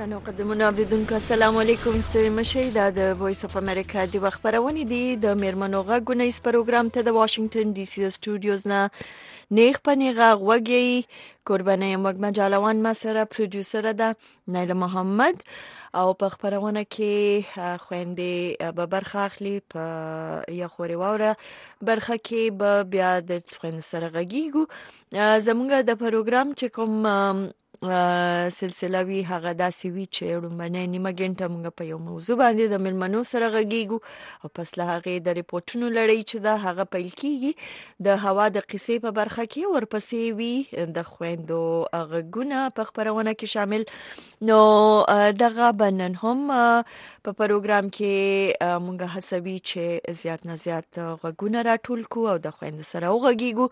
درنو قدمونو اوریدونکو السلام علیکم. ستړي مشئ. دا د وایس اف امریکا د وخت خبرونه دي د میرمنو غږونه اس پروګرام ته د واشنگټن ډي سي سټوډیوز نه نیغ پنیغه غوږی قربانه مګ مجالوان ما سره پروډوسر ده نایله محمد او په خبرونه کې خويندې به برخه اخلي په یا خوري واوره برخه کې به بیا د خويندو سره غږیږو. زموږ د پروګرام چې کوم سلسله وی هغه داسې وی چې رومبنه نیمه ګنټه موږ په یو موضوع باندې د ملمنو سره غږیږو او پس له هغه د ریپورتونو لړۍ چې دا هغه پیل کیږي د هوا د قصې په برخه کې ورپسې وی د خويندو غږونه په خبرونه کې شامل. نو دغه بنن هم په پروګرام کې موږ حسابي چې زیات نه زیات غږونه راټول کو او د خويندو سره وغږیږو.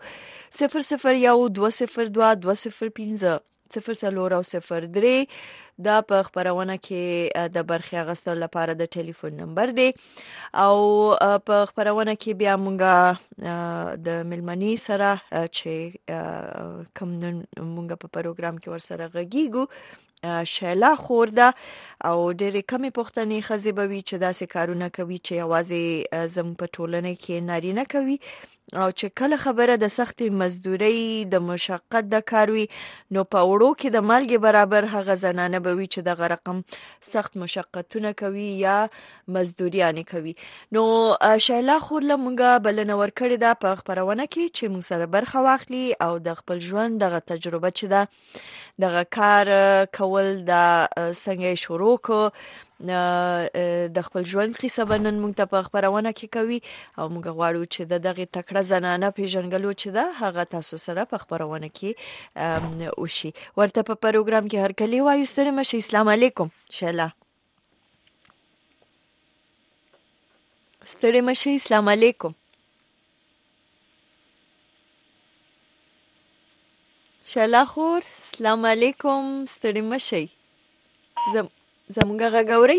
0012022050 0 او 03 دا په خبرونه کې د برخه غستل لپاره د ټلیفون نمبر دی او په خبرونه کې بیا مونږه د ملمنی سره چې کوم مونږه په پروګرام کې ورسره غږیږو شیلا خورده او ډېرې کمې پښتنې خزې به وي چې داسې کارونه کوي چې یوازې زم په ټولنه کې نارینه کوي او چې کله خبره د سخت مزدوري د مشقت د کاروي نو په وړو کې د مالګې برابر هغه زنانه به وي چې د رقم سخت مشقتونه کوي یا مزدوریانه کوي. نو شیلا خورله مونږه بلنه ورکړې ده په خبرونه کې چې مونږ سره برخه واخلي او د خپل ژوند دغه تجربه چې ده دغه کار کول د څنګه شروع کو د خپل ژوند قصه بنن مونږ ته په خبرونه کې کوي او مونږ غواړو چې دغه تکړه زنانه پیژنګلو چې ده هغه تاسو سره په خبرونه کې وشي. ورته په پروګرام کې هر کلی وایو سره مشه. اسلام علیکم شیلا. ستړي مشه. اسلام علیکم شیلا خور. اسلام علیکم. ستړي مشه. زمونږ غږوري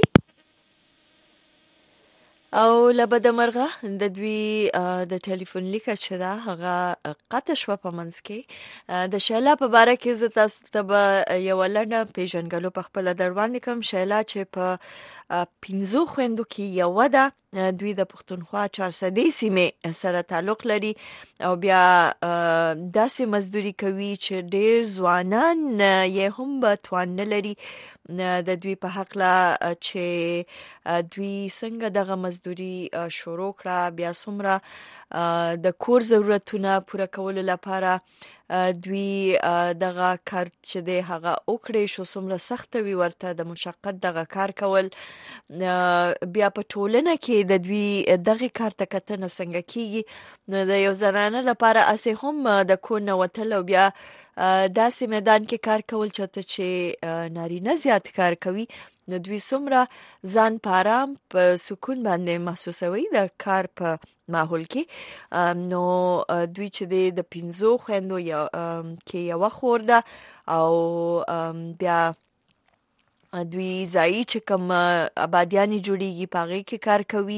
او لبد مرغه د دوی د ټلیفون لیکه چې دا هغه قطع شو په منځ کې د شیلا په باره کې زه تاسو ته یو لړنه پیژنګلو په خپل دروازه کوم. شیلا چې په 15 خويندو کې یو ده دوی د پښتونخوا 400 سیمه سره تعلق لري او بیا داسې مزدوري کوي چې ډېر ځوانان یې هم به توان نه لري د دوی په حق لا چې دوی څنګه دغه مزدوري شروع کړه بیا څومره د کور ضرورتونه پوره کولو لپاره دوی دغه کار چې د هغه اوکړې شو څومره سخت وي ورته د مشقت دغه کار کول بیا په ټولنه کې د دوی دغه کار ته کتنه څنګه کیږي. نو د یو زنانه لپاره اسې هم د کور نه وتل او بیا داسې میدان کې کار کول چې نارینه زیات کار کوي نو دوی څومره ځان په آرام په سکون باندې محسوسوي د کار په ماحول کې. نو دوی چې د 15 خويندو یا کې یو خورده او بیا دوی ځای چې کوم آبادیانی جوړیږي پاغه کې کار کوي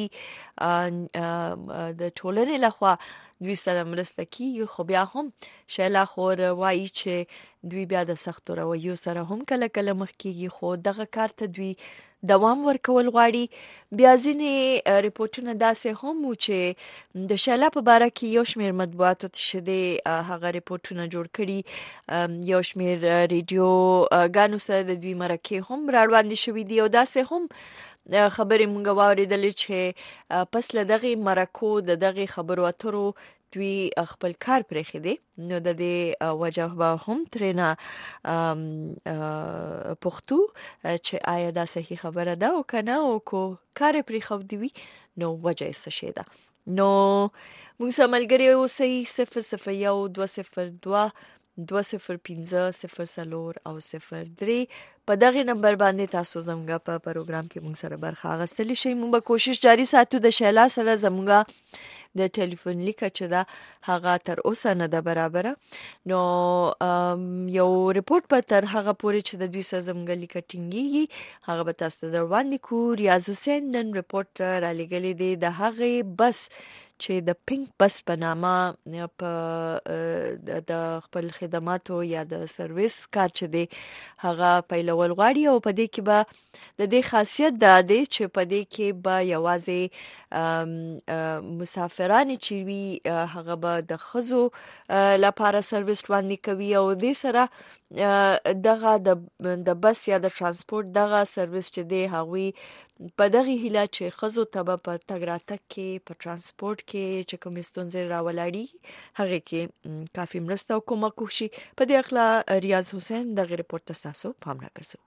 د ټولنې لخوا دوی سره مرسته کوي. خو بیا هم شیلا خور وایي چې دوی بیا د سختو رویو سره هم کله کله مخ کیږي خو دغه کار ته دوی دوام ورکول غواړي. بیا ځینې ریپورتونه داسې هم و چې د شیلا په باره کې یو شمېر مطبوعاتو تشدي هغه ریپورتونه جوړ کړي یو شمېر ریډیو غانو سره د دوی مرکه هم راوړاندې شوې دي او داسې هم خبرې مونږ واوریدلې چې پس له دغه مرکو د دغه خبرو اترو دوی خپل کار پرېخي دي. نو د دې وجه به هم ترنه پښتو چې آیا دا صحیح خبره ده او کنه او کو کار پرېخو دی نو وجه څه شي ده. نو موږ سملګری اوسئ 001202 205 0 او 03 په دغه نمبر باندې تاسو زموږ په پروګرام کې موږ سره برخه اخیستلی شئ. موږ به کوشش جاری ساتو د شیلا سره زموږ د ټلیفون لیکه چې دا هغه تر اوسه نه ده برابره. نو یو ریپورت په تر هغه پورې چې د دوی سره زموږ لیکه ټینګیږي هغه به تاسو ته دروړاندې کو. ریاض حسین نن ریپورت را لګلې دی د هغه بس چې د پینک بس په نامه په د خپل خدماتو یا د سرویس کار چې دی هغه پیلول غواړي او په دې کې به د دې خاصیت دا دی چې په دې کې به یوازې مسافران چې وي هغه به د ښځو لپاره سرویس وړاندې کوي او دې سره دغه د بس یا د ترانسپورت دغه سرویس چې دی هغوی په دغه هیله چې ښځو ته به په تګ راتګ کې په ترانسپورت کې چې کومې ستونزې راولاړي هغې کې کافي مرسته او کومک وشي. په دې اړه ریاض حسین دغه رپورټ ته ستاسو پام راګرځوو.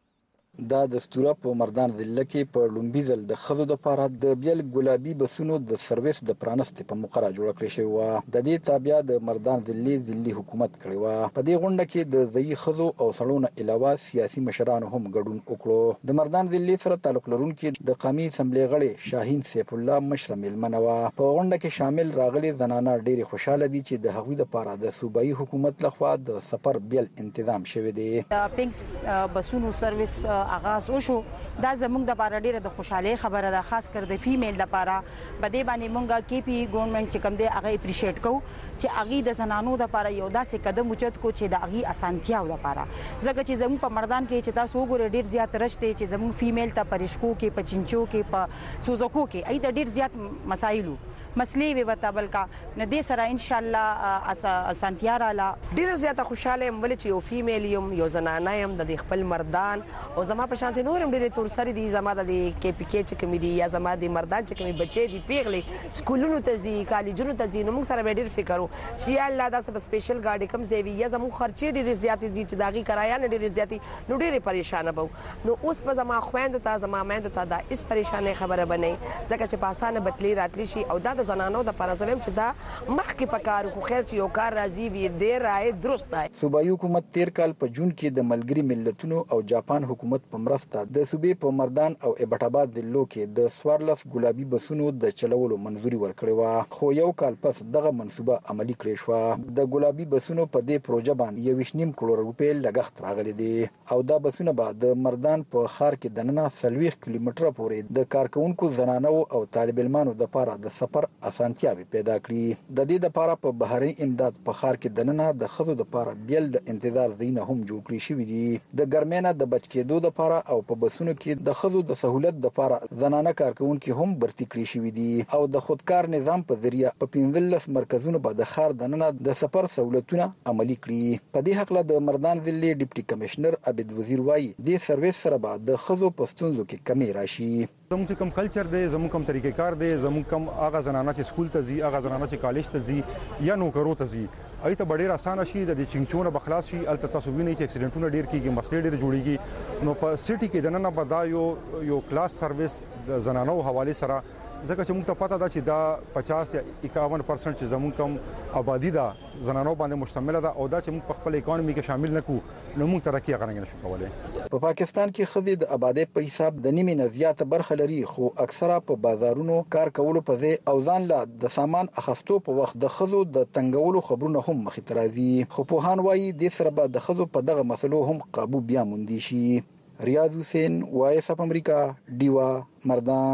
دا دستوره په مردان ضلع کې په لومبي ځل د ښځو دپاره د بیل ګلابي بسونو د سرویس د پرانستې په موقع راجوړه کړې شوې وه. د دې تابع د مردان ضلعي حکومت کړې وه. په دې غونډه کې د ځایي ښځو او سړو نه علاوه سیاسي مشرانو هم ګډون وکړو. د مردان ضلع سره تعلق لرونکي د قومي اسمبلۍ غړي شاهین سیف الله مشره میلمنه وه. په غونډه کې شامل راغلي زنانه ډېرې خوشاله دي چې د هغوی لپاره د صوبایي حکومت لخوا د سفر بیل تنظیم شوی دی. پینکس بسونو سرویس آغاز وشو. دا زموږ د لپاره ډیره د خوشاله خبره ده، خاص کر د فیمیل لپاره. بده باندې مونږه کې پی ګورنمنت چې کوم دی هغه اپریشیټ کو چې هغه د زنانو لپاره یو داسې قدم اوچت کو چې د هغه اسانتیا لپاره. ځکه چې زموږ په مردان کې چې تاسو وګورئ ډیر زیات رشته چې زموږ فیمیل ته پرشکو کې پچینچو کې په سوزوکو کې اې د ډیر زیات مسایلو مسلې وي وتا بلکا نه دې سره ان شاء الله اسانتیا رااله. ډیر زیاته خوشاله يم ولې چې یو فیمیل یم، یو زنانه یم د خپل مردان او زما په شانتي نورم ډیر تور سره دي. زما د کې پی کې چې کوم دي یا زما د مردان چې کوم بچي دي پیغلي سکولونو ته ځي، کالجونو ته ځي، نو موږ سره ډیر فکر وو چې یا الله دا سب سپیشل ګاډي کم زیوی یا زمو خرچې ډیر زیات دي چې داغي کرایه نه ډیر زیاتی نو ډیر پریشان بو. نو اوس په زما خويند ته زما مېند ته دا اس پریشانه خبره بنئ ځکه چې په اسانه بتلی راتلی شي او دا د زنانو د پرځویم چې دا مخکې پکارو خو خیر چې یو کار راځي وي ډیر راي درست دی. صوبایي حکومت 13 کال په جون کې د ملګری ملتونو او جاپان حکومت په مرسته د صوبې په مردان او ابټاباد ضلعو کې د 14 ګلابي بسونو د چلولو منځوري ورکړې و، خو یو کال پس دغه منصوبه عملی کړې شو. د ګلابي بسونو په دې پروژه باندې 1.5 کروڑ روپۍ لګښت راغلي دي او دا بسونه به د مردان په ښار کې دننه 40 کیلومتره پورې د کارکونکو زنانو او طالب علمانو لپاره د سفر اسانتیاوي پیدا کړي. د دې لپاره په بهري امداد په ښار کې دننه د ښځو لپاره بیل د انتظار ځایونه هم جوړ کړي شوي دي. د ګرمینه د بچ کېدو لپاره او په بسونو کې د ښځو د سہولت لپاره زنانه کارکونکو هم برتي کړي شوي دي او د خودکار نظام په ذریعہ په 15 مرکزونو به د ښار دننه د سفر سہولتونه عملی کړي. په دې حق له د مردان ضلع ډیپټي کمشنر عبد وزیر وایي د سرویس سره به د ښځو پښتونزو کې کمی راشي. زموږ کوم کلچر دی، زموږ کوم طریقې کار دی، زموږ کوم هغه زنانه چې سکول ته ځي، هغه زنانه چې کالج ته ځي یا نوکرو ته ځي، ایته ډیر اسانه شي د چنچونه بخلاص شي. الته تاسو وینئ چې اکسیډنټونه ډیر کیږي، مسلې ډیر جوړیږي. نو په سټي کې دننه به دا یو کلاس سرویس د زنانو حواله سره ځکه چې موږ ته پته ده چې دا 50 یا 51% چې زموږ کوم آبادی ده زنانو باندې مشتمل ده او دا چې موږ په خپل اکانومي کې شامل نکو نو موږ ترقی غوښنه نشو کولای. په پاکستان کې خزې د آبادی په حساب د نیمه نه زیاته برخه لري، خو اکثره په بازارونو کار کولو په ځای او ځان له د سامان اخستو په وخت د خزو د تنګولو خبرونه هم مخې ته راځي. خو پوهان وایي د سره به د خزو په دغه مسلو هم قابو بیا موندي شي. ریاض حسین، وایس اف امریکا، ډیوا، مردان.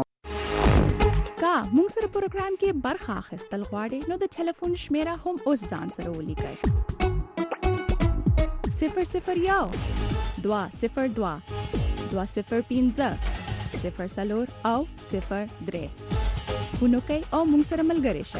کا مونږ سره پروګرام کې برخه اخیستل غواړئ نو د ټلیفون شمیره هم اوس ځان سره ولیکئ: 001 202 205 04 او 03 فونو کوي او مونږ سره ملګري شئ.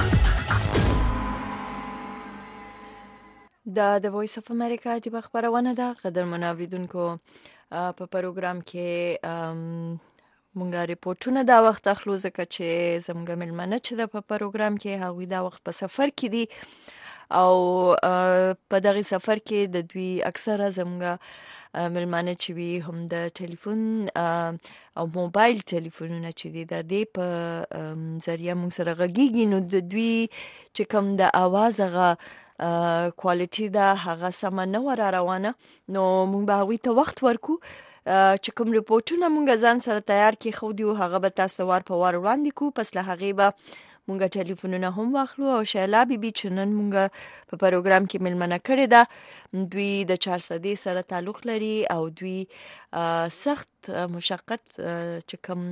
دا د وایس اف امریکا چې خبرونه ده. قدرمن اوریدونکو، په پروګرام کې مونږه ریپورتونه دا وخت اخلو ځکه چې زموږ ملمنه چې د په پروګرام کې هغوی دا وخت په سفر کې دي او په دغه سفر کې د دوی اکثره زموږ ملمنه چې وي هم د ټلیفون او موبایل ټلیفونونه چې دي د دې په ذریعہ مونږ سره غږیږي نو د دوی چې کوم د आवाज غا کوالټي دا هغه سم نه ور روانه نو مونږ به هغوی ته وخت ورکو چې کوم ریپورتونه مونږ ځان سره تیار کې خو دی هغه به تاسو وار په وار وړاندې کو. پس له هغه به مونږ ټلیفونونه هم واخلو او شیلا بیبي چې نن مونږ په پروګرام کې ملمنه کړې ده دوی د 400 سره تعلق لري او دوی سخت مشقت چې کوم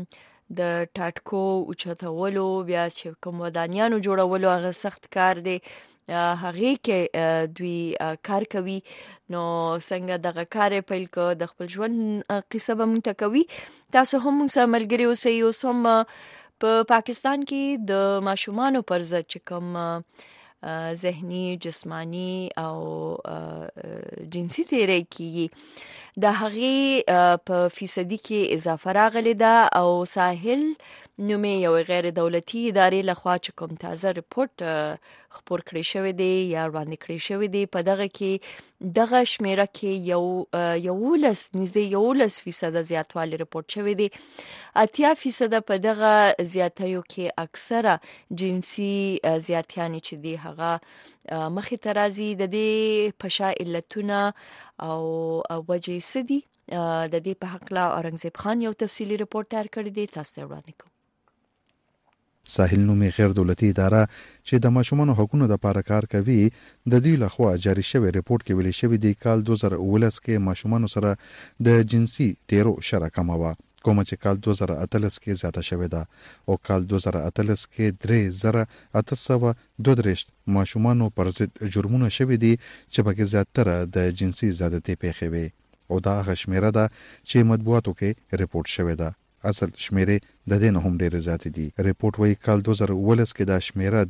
د ټاټکو اوچتولو بیا چې کوم ودانیانو جوړولو هغه سخت کار دی هغه کې دوی کار کوي نو څنګه دغه کار پیل کو د خپل ژوند قصه به مونږ ته کوي تاسو هم موږ سره ملګري اوسئ اوس هم په پاکستان کې د ماشومانو پر ضد چې کوم ذهني جسمانی او جنسي تیری کیږي د هغې په فیصدي کې اضافه راغلی ده او ساحل نومې یو غیر دولتي ادارې لخوا چې کوم تازه ریپورت خپور کړی شوی دی یا وړاندې کړی شوی دی په دغه کې دغه شمیره کې 11% زیاتوالی ریپورت شوی دی 80% په دغه زیاتیو کې اکثره جنسي زیاتیانې چې دی هغه مخې ته راځي د دې پشا علتونه او وجې څه دي د دې په حق لا اورنګزیب خان یو تفصیلی ریپورت تیار کړی دی تاسو ته وړاندې کوم ساحل نومې غیر دولتي اداره چې د ماشومانو حقوقو لپاره کار کوي د دوی لخوا جاری شوی ریپورت کې ویل شوی دی کال 2019 کې ماشومانو سره د جنسي تیرو شرک کم و کوم چې کال 2018 کې زیاته شوې ده او کال 2018 کې 3832 ماشومانو پر ضد جرمونه شوې دي چې پکې زیاتره د جنسي زیاتې پیښې وي او دا هغه شمیره ده چې مطبوعاتو کې ریپورت شوې ده اصل شمیره د دې نه هم ډېر زیات دي ریپورت وايي کال 2019 کې دا شمیره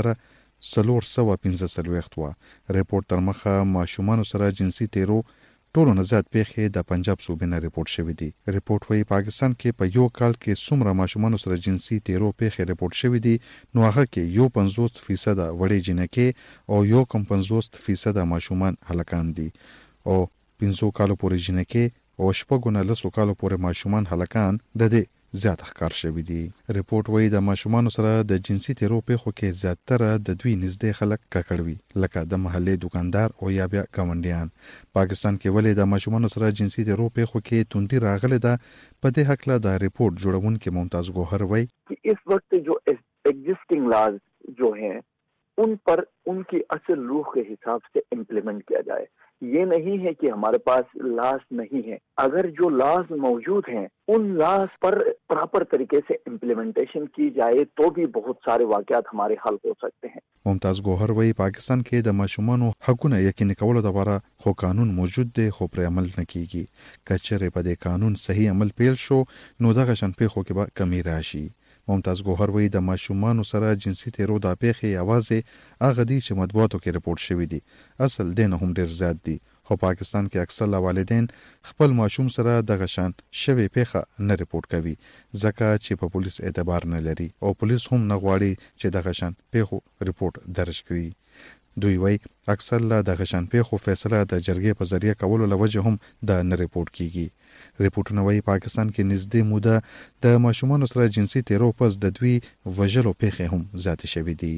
3415 و ریپورت تر مخه ماشومانو سره جنسي تیرو ټولو نه زیات پیښې د پنجاب صوبې نه ریپورت شوې دي ریپورت وايي پاکستان کې په یو کال کې څومره ماشومانو سره جنسي تیرو پیښې ریپورت شوې دي نو هغه کې 50% وړې جنکې او 50% ماشومان هلکان دي او 15 کالو پورې جنکې او شپږونه لسو کالو پورې ماشومان هلکان د دې زیات ښکار شوي دي ریپورت وايي د ماشومانو سره د جنسي تیرو پیښو کې زیاتره د دوی نږدې خلک ککړوي لکه د محلي دکاندار او یا بیا ګاونډیان پاکستان کې ولې د ماشومانو سره جنسي تیرو پیښو کې توندي راغله ده په دې حق لا د ریپورت جوړونکو ممتاز ګوهر وايي कि इस वक्त जो एग्जिस्टिंग लॉज जो हैं उन पर उनकी असल रूह के हिसाब से इम्प्लीमेंट किया जाए ये नहीं है कि हमारे पास लॉज नहीं है अगर जो लॉज मौजूद हैं उन लॉज पर प्रॉपर तरीके से इम्प्लीमेंटेशन की जाए तो भी बहुत सारे वाकयात हमारे हल हो सकते हैं ممتاز ګوهر وايي پاکستان کې د ماشومانو حقونه یقیني کولو لپاره خو قانون موجود دی خو پر عمل نه کیږي کچره په دې قانون صحیح عمل پیل شو نو دغه شان پیښو کې به کمی راشي ممتاز ګوهر وايي د ماشومانو سره جنسي تیرو د پیښې اوازه هغه دي چې مطبوعاتو کې ریپورت شوی دي اصل دین هم ډیر زیات دي خو پاکستان کې اکثر والدین خپل ماشوم سره دغه شان شوی پیښه نه ریپورت کوي ځکه چې په پولیس اعتبار نه لري او پولیس هم نه غواړي چې دغه شان پیښو ریپورت درج کړي دوی وايي اکثر لا دغه شان پیښو فیصله د جرګې په ذریعہ کولو لوجه هم د نه ریپورت کیږي ریپورتونه وايي پاکستان کې نږدې موده د ماشومانو سره جنسي تیرو پس د دوی وژلو پیښې هم زیات شوې دي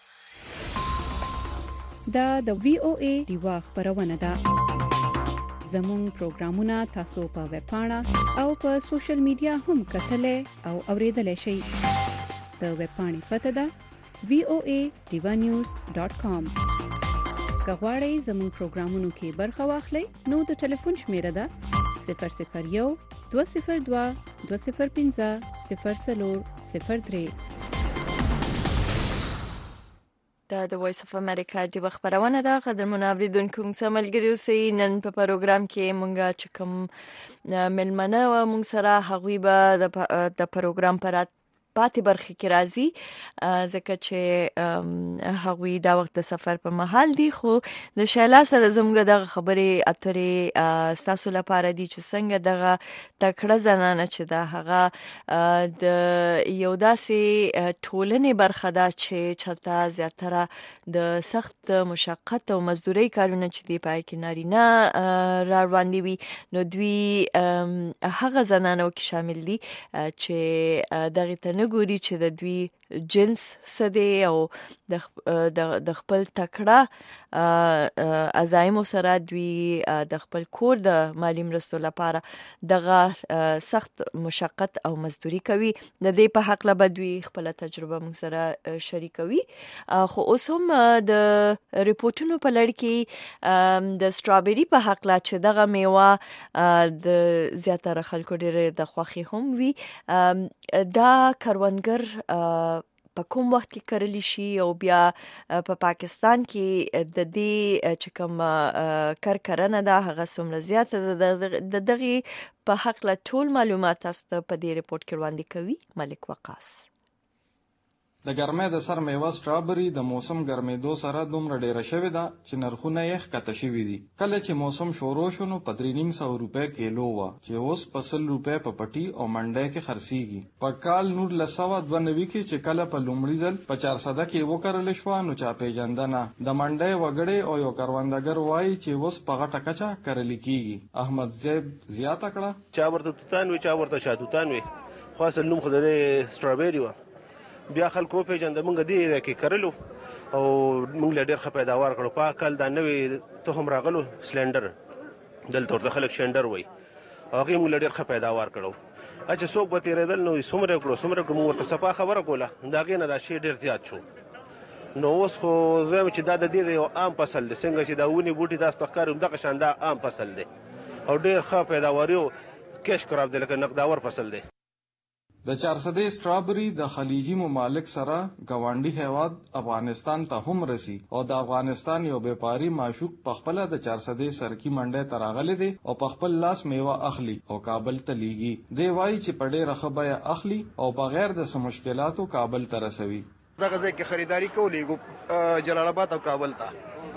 دا د VOA دیوا خبرونه ده زموږ پروګرامونه تاسو په ویب پاڼه او په سوشل میډیا هم کتلای او اوریدلای شئ د ویب پاڼې پته ده voadevanews.com کغواړئ زموږ پروګرامونو کې برخه واخلئ نو د ټلیفون شمیره ده 001 202 205 0003 د وایس اف امریکا د خبرونه ده قدرمن اوریدونکو موږ ملګری اوسئ نن په پروګرام کې مونږه چکم ملمنه و مونږ سره هغوی به د پروګرام پر پاتې برخه کې راځي ځکه چې هغوی دا وخت د سفر په محل دي خو د شیلا سره زموږ د خبرې اترې تاسو لپاره دي چې څنګه دغه تکړه زنانه چې دا هغه د یو داسې ټولنې برخه ده چې چاته زیاتره د سخت مشقت او مزدوري کارونه چې دی پای کې نارینه را روانې وي نو دوی هغه زنانو کې شامل دي چې دغه ته ګوري چې د دوی جنس سده او د خپل تکړه عزایم سره دوی د خپل کور د مالی مرستو لپاره دغه سخت مشقت او مزدوري کوي. د دې په حق له بدوي خپل تجربه موږ سره شریکوي. خو اوس هم د ریپورتونو په لړ کې د سټرابری په حق لا چې دغه میوه د زیاتره خلکو ډېر د خوښي هم وي. دا کروندګر په کوم وخت کې کرلی شي او بیا په پاکستان کې د دې چې کوم کرنه ده هغه څومره زیاته ده، د دغه په حق لا ټول معلومات تاسو ته په دې ریپورت کې وړاندې کوي ملک وقاص. د ګرمۍ د سر میوه سټرابری د موسم ګرمېدو سره دومره ډیره شوې ده چې نرخونه یې ښکته شوي دي. کله چې موسم شروع شو نو په 350 روپۍ کیلو وه چې اوس په 100 روپۍ په پټي او منډۍ کې خرڅېږي. په کال 1992 کې چې کله په لومړي ځل په 400 کې وکرل شوه نو چا پیژندنه د منډۍ وګړی او یو کروندګر وایي چې اوس په غټه کچه کرل کېږي. احمد زیب زیاته کړه چا ورته توتان وي چا ورته شاتوتان وي، خو اصل نوم خو د سټرابری وه. بیا خلکو پیژنده مونږ دې کې کرلو او مونږ له ډېر ښه پیداوار کړو. په کال دا نوې تخم راغلو سلنډر، دلته ورته خلک شنډر وایي، هغې مونږ له ډېر ښه پیداوار کړو. چې څوک به تېرېدل نو څومره کړو مونږ ورته صفا خبره کوله، د هغې نه دا شی ډېر زیات شو. نو اوس خو زه وایم چې دا د دې یو عام فصل دی، څنګه چې دا ونې بوټي داسې ته ښکاري همدغه شان دا عام فصل دی او ډېر ښه پیداواري او کیش کراب دی، لکه نقداور فصل دی. د 400 سټرابری د خلیجي ممالک سره ګاونډي هیواد افغانستان ته هم رسی او د افغانستان یو بیپاری معشوق په خپل د 400 سرکی منډه تراغله دي او په خپل لاس میوه اخلي او کابل ته لیږي. دی وایي چې په ډېره ښه بیه اخلي او بغیر د څه مشکلاتو کابل ته رسوي. دغه ځای کې خریداري کولې جلال آباد او کابل ته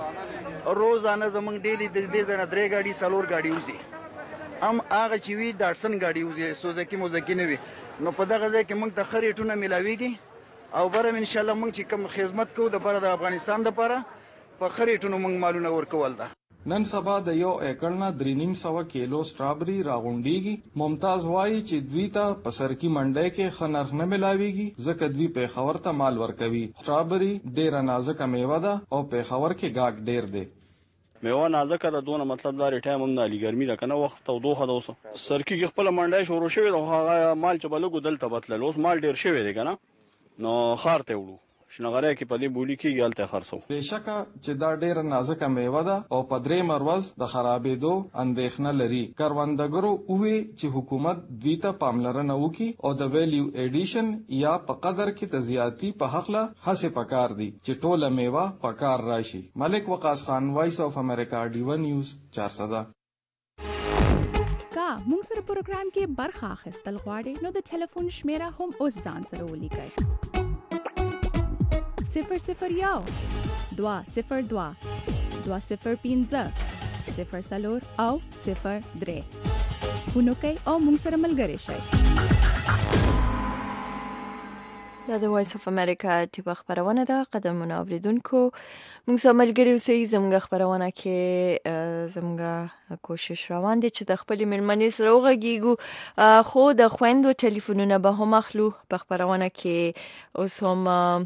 روزانه زمونږ ډیلی د دې ځای نه 3 ګاډي 4 ګاډي وځي، هم هغه چې وي ډاټسن ګاډي وځي، سوزکي موزکي نه وي. نو په دغه ځای کې موږ ته ښه ریټونه میلاویږي او بره ان شاء الله موږ چې کوم خدمت کوو د بره د افغانستان لپاره په ښه ریټونو موږ مالونه ورکول ده. نن سبا د یو ایکړ نه 350 کیلو سټرابری راغونډیږي. ممتاز وایي چې دوی ته په سرکی منډۍ کې ښه نرخ نه میلاویږي ځکه دوی پیښور ته مال ورکوي. سټرابری ډېره نازکه میوه ده او پیښور کې ګاګ ډېر دی. میوه نازکه ده دونه، مطلب دا ټایم هم نه علی ګرمي ده کنه، وخت تودوخه ده. اوس سرکی کې خپل منډای شروع شوی ده، هغه مال چې بلګو دلته بتلل، اوس مال ډیر شوی دی کنه، نو خار ته وړو شنغره کې په دې بولی کې غلطه خرڅو. بهشکه چې دا ډیره نازکه میوه ده او په درې مروز د خرابېدو اندېښنه لري. کروندګرو وې چې حکومت دوی ته پاملرنه وکړي او د ویلیو ایډیشن یا په قدر کې تزیاتی په حق له هڅه پکار دي چې ټوله میوه پکار راشي. ملک وقاص خان، وایس اف امریکا، ډیو نیوز 400. کا موږ سره پروګرام کې برخه اخیستل غواړئ نو د ټلیفون شمیره هم اوس ځان سره ولیکئ: 001 202 205 04 او 03 فونو کوي او موږ سره ملګری شئ. دا د وایس اف امریکا ټیپ خبرونه ده. قدمونه اوریدونکو موږ سره ملګری اوسئ. زموږ خبرونه کې زموږ کوشش روان دي چې د خپل مېرمنې سره وغږیږو، خو د خويندو ټلیفونونه به هم اخلو. په خبرونه کې اوس هم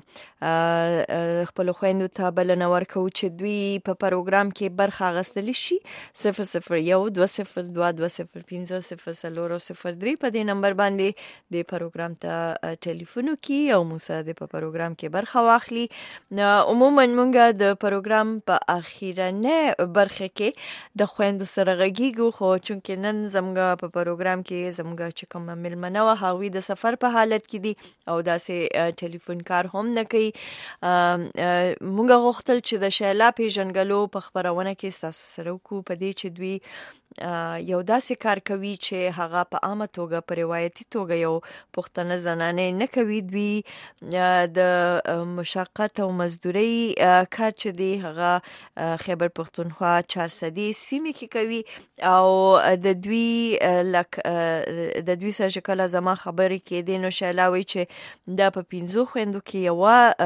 خپل خويندو ته بلنه ورکوو چې دوی په پروګرام کې برخه اخیستل شي. 001 202 205 04 په دې نمبر باندې د پروګرام ته ټلیفون وکړي او موږ سره د پروګرام کې برخه واخلي. عموما موږ د پروګرام په اخیرنه برخه کې د خويندو سره غږیږو، خو چونکې نن زموږ په پروګرام کې زموږ چې کوم مېلمنه وه هغوی د سفر په حالت کې دي او داسې ټلیفون کار هم نه کوي. موږ غوښتل چې د شیلا پیژنګلو په خبرونه کې ستاسو سره وکړو په دې چې دوی یو داسې کار کوي چې هغه په عامه توګه په روایتي توګه یو پښتنه زنانه نه کوي. دوی د مشقت او مزدوري کار چې دی هغه خیبر پښتونخوا 400 سیمې کې کوي او د دوی سره چې کله زما خبرې کېدې نو شیلاوي چې دا په 15 خويندو کې یو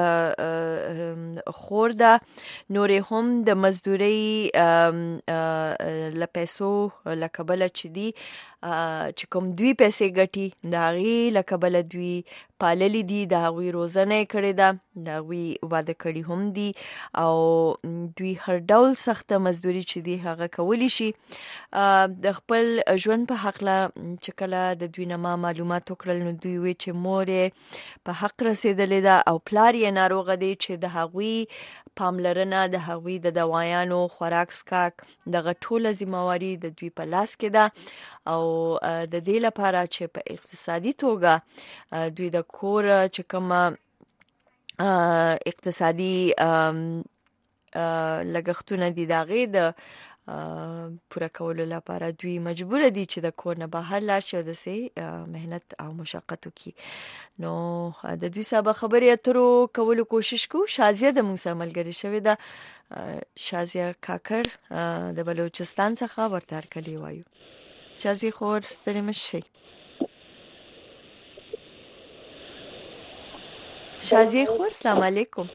خور ده، نورې هم د مزدوري لپیسو لکبله چې دی چې کوم دوی پیسې ګټي د هغې له کبله دوی پاللی دي، د هغوی روزنه یې کړې ده، د هغوی واده کړي هم دي او دوی هر ډول سخته مزدوري چې دی هغه کولی شي. د خپل ژوند په حقله چې کله د دوی نه ما معلومات وکړل نو دوی وی چې مور یې په حق رسېدلې ده او پلار یې ناروغه دی چې د هغوی پاملرنه، د هغوی د دوایانو خوراک سکاک دغه ټوله ذمہواري د دوی په لاس کې ده او د دې لپاره چې په اقتصادي توګه دوی د کور چې کوم اقتصادي لګښتونه دي د هغې د پوره کولو لپاره دوی مجبور دي چې د کور نه بهر لاړ شي او داسې مهنت او مشقت وکړي. نو د دوی سره خبرې اترو کولو کوشش کوو. شازیه د موږ سره ملګرې شوې ده، شازیه کاکر د بلوچستان څخه، ورته هرکلی وایو. شازیه خور ستړې مه شئ. شازیه خور سلام علیکم.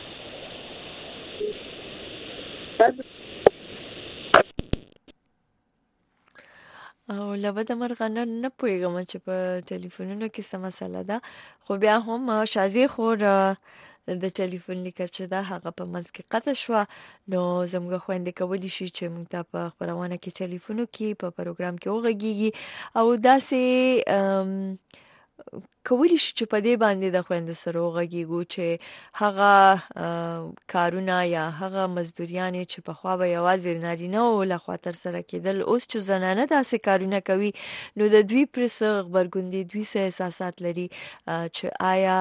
او لبد مرغانه نه پوهېږم چې په ټلیفونونو کې څه مسله ده، خو بیا هم شازیه خور د ټلیفون لیکه چې ده هغه په منځ کې قطع شوه. نو زموږ خویندې کولی شي چې موږ ته په خپرونه کې ټلیفونو کې په پروګرام کې وغږیږي او داسې کولی شي چې په دې باندې د خویندو سره وغږیږو چې هغه کارونه یا هغه مزدوریانې چې پخوا به یوازې نارینه‌و لخوا ترسره کېدل، اوس چې زنانه داسې کارونه کوي نو د دوی پر څه غبرګون دي، دوی څه احساسات لري چې آیا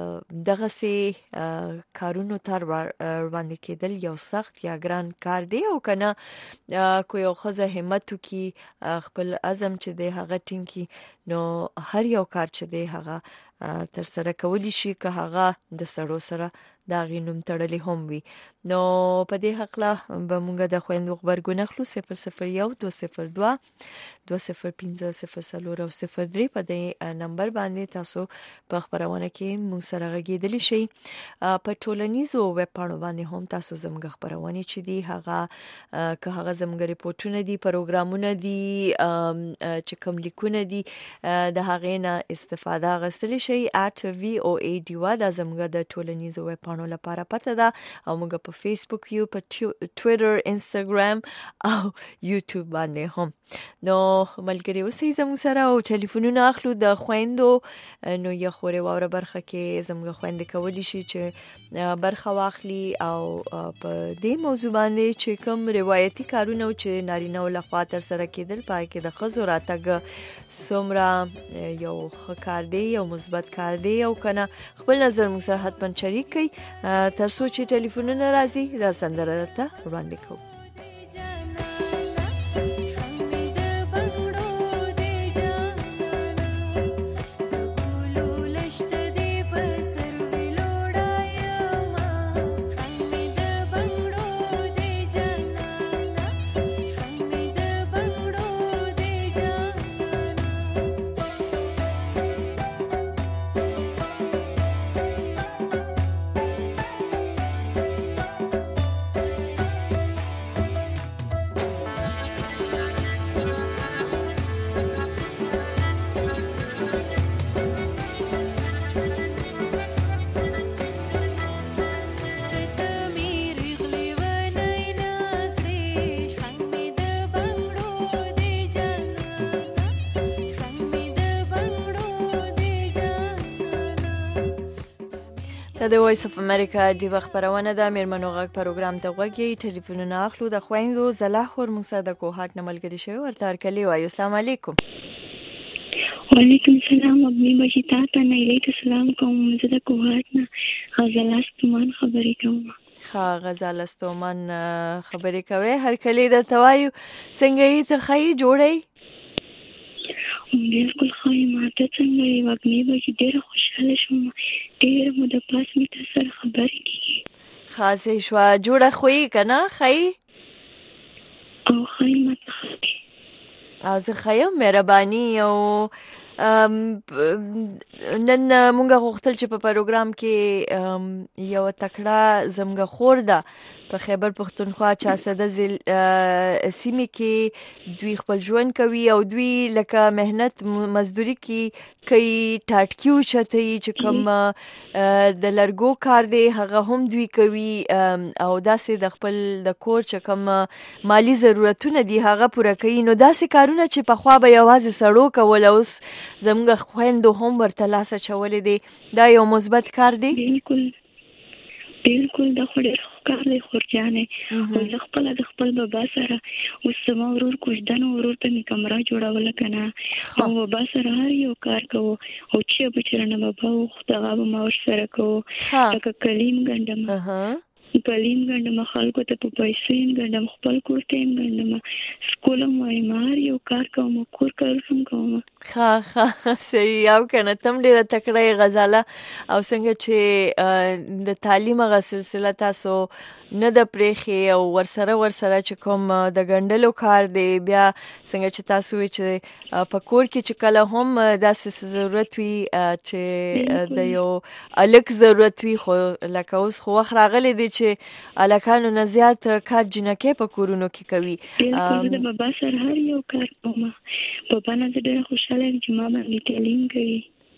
دغسې کارونو ته ورباندې کېدل یو سخت یا ګران کار دی او که نه کو یو ښځه همت وکړي خپل عزم چې دی هغه ټینګ کړي نو هر یو کار چې دی هغه تر سره کولی شي که هغه د سړو سره د هغې نوم تړلی هم وي. نو په دې حقله به موږ د خویندو غبرګون اخلو. 001 202 205 0 03 په دې نمبر باندې تاسو په خبرونه کې موږ سره غږیدلی شئ. په ټولنیزو ویب پاڼو باندې هم تاسو زموږ خبرونه چې دي هغه که هغه زموږ ریپورتونه دي، پروګرامونه دي، چې کوم لیکونه دي د هغې نه استفاده اخیستلی شئ. @VOA ډیوا دا زموږ د ټولنیزو ویب پاڼو لپاره پته ده او موږ په فیسبوک یو، په ټویټر، انستګرام او یوټیوب باندې هم. نو ملګری اوسئ زموږ سره او ټلیفونونه اخلو د خویندو. نو یو خورې واوره برخه کې زموږ خویندې کولی شي چې برخه واخلي او په دې موضوع باندې چې کوم روایتي کارونه چې نارینه‌و لخوا ترسره کېدل پای کې د ښځو راتګ څومره یو ښه کار دی، یو مثبت کار دی او که نه خپل نظر موږ سره حتما شریک کړئ تر څو چې ټلیفونونه راځي دا سندره درته وړاندې کوو. د وایس اف امریکا دی خبرونه د میرمنو غږ پروګرام ته غوږی. ټلیفونونه اخلو د خویندو. زله خور موږ سره د کوهات نه ملګری شوی، ورته هرکلی وایو. السلام علیکم. وعلیکم السلام. ابني بجیتا ته نه لیک سلام کوم. زه د کوهات نه غزل استومن خبرې کوم. ښه غزل استومن خبرې کوي، هرکلی درته وایو. څنګه یې ته ښه جوړی؟ بالکل خای ماته څنګه یې وګنی به ډیره خوشاله شوم. ډیره مو د پاس می تاسو سره خبرې کیږي. خاصه شو جوړه خوې کنه خای او خای ماته خای او زه خایم مهرباني او نن مونږه غوښتل چې په پروګرام کې یو تکړه زموږ خور ده په خیبر پښتونخوا چارسده سیمې کې دوی خپل ژوند کوي او دوی لکه مهنت مزدوري کوي ټاټکیو چته چې کوم د لرګو کار دی هغه هم دوی کوي او داسې د خپل د کور چې کوم مالی ضرورتونه دي هغه پوره کوي. نو داسې کارونه چې پخوا به یوازې سړو کول اوس زموږ خویندو هم ورته لاس اچولی دی دا یو مثبت کار دی. بالکل دا خو ډېر کار دی خورجانې او زه خپله د خپل بابا سره اوس زما ورور کوژدن ورور ته مې کمره جوړوله که نه او بابا سره هر یو کار کوو او چې به چې رانه بابا وغوښت هغه به ما ورسره کوو لکه کلیم ګنډم خلکو ته په پیسو یې ګنډم خپل کور ته یې ګنډم سکول هم وایم هر یو کار کوم کور کار هم کوم. ښه صحیح او که نه تم ډېره تکړه یې غزاله او څنګه چې د تعلیم هغه سلسله تاسو نه د پرېښې او ورسره چې کوم د ګنډلو کار دی بیا څنګه چې تاسو وی چې په کور کې چې کله هم داسې ضرورت وي چې د یو الک ضرورت وي خو لکه اوس خو وخت راغلی دی چې الکانو نه زیات کار جنکۍ په کورونو کې کوي. بالکل د بابا سره هر یو کار کوم بابا نه ډېره خوشحاله یم چې ما باندې تعلیم کوي.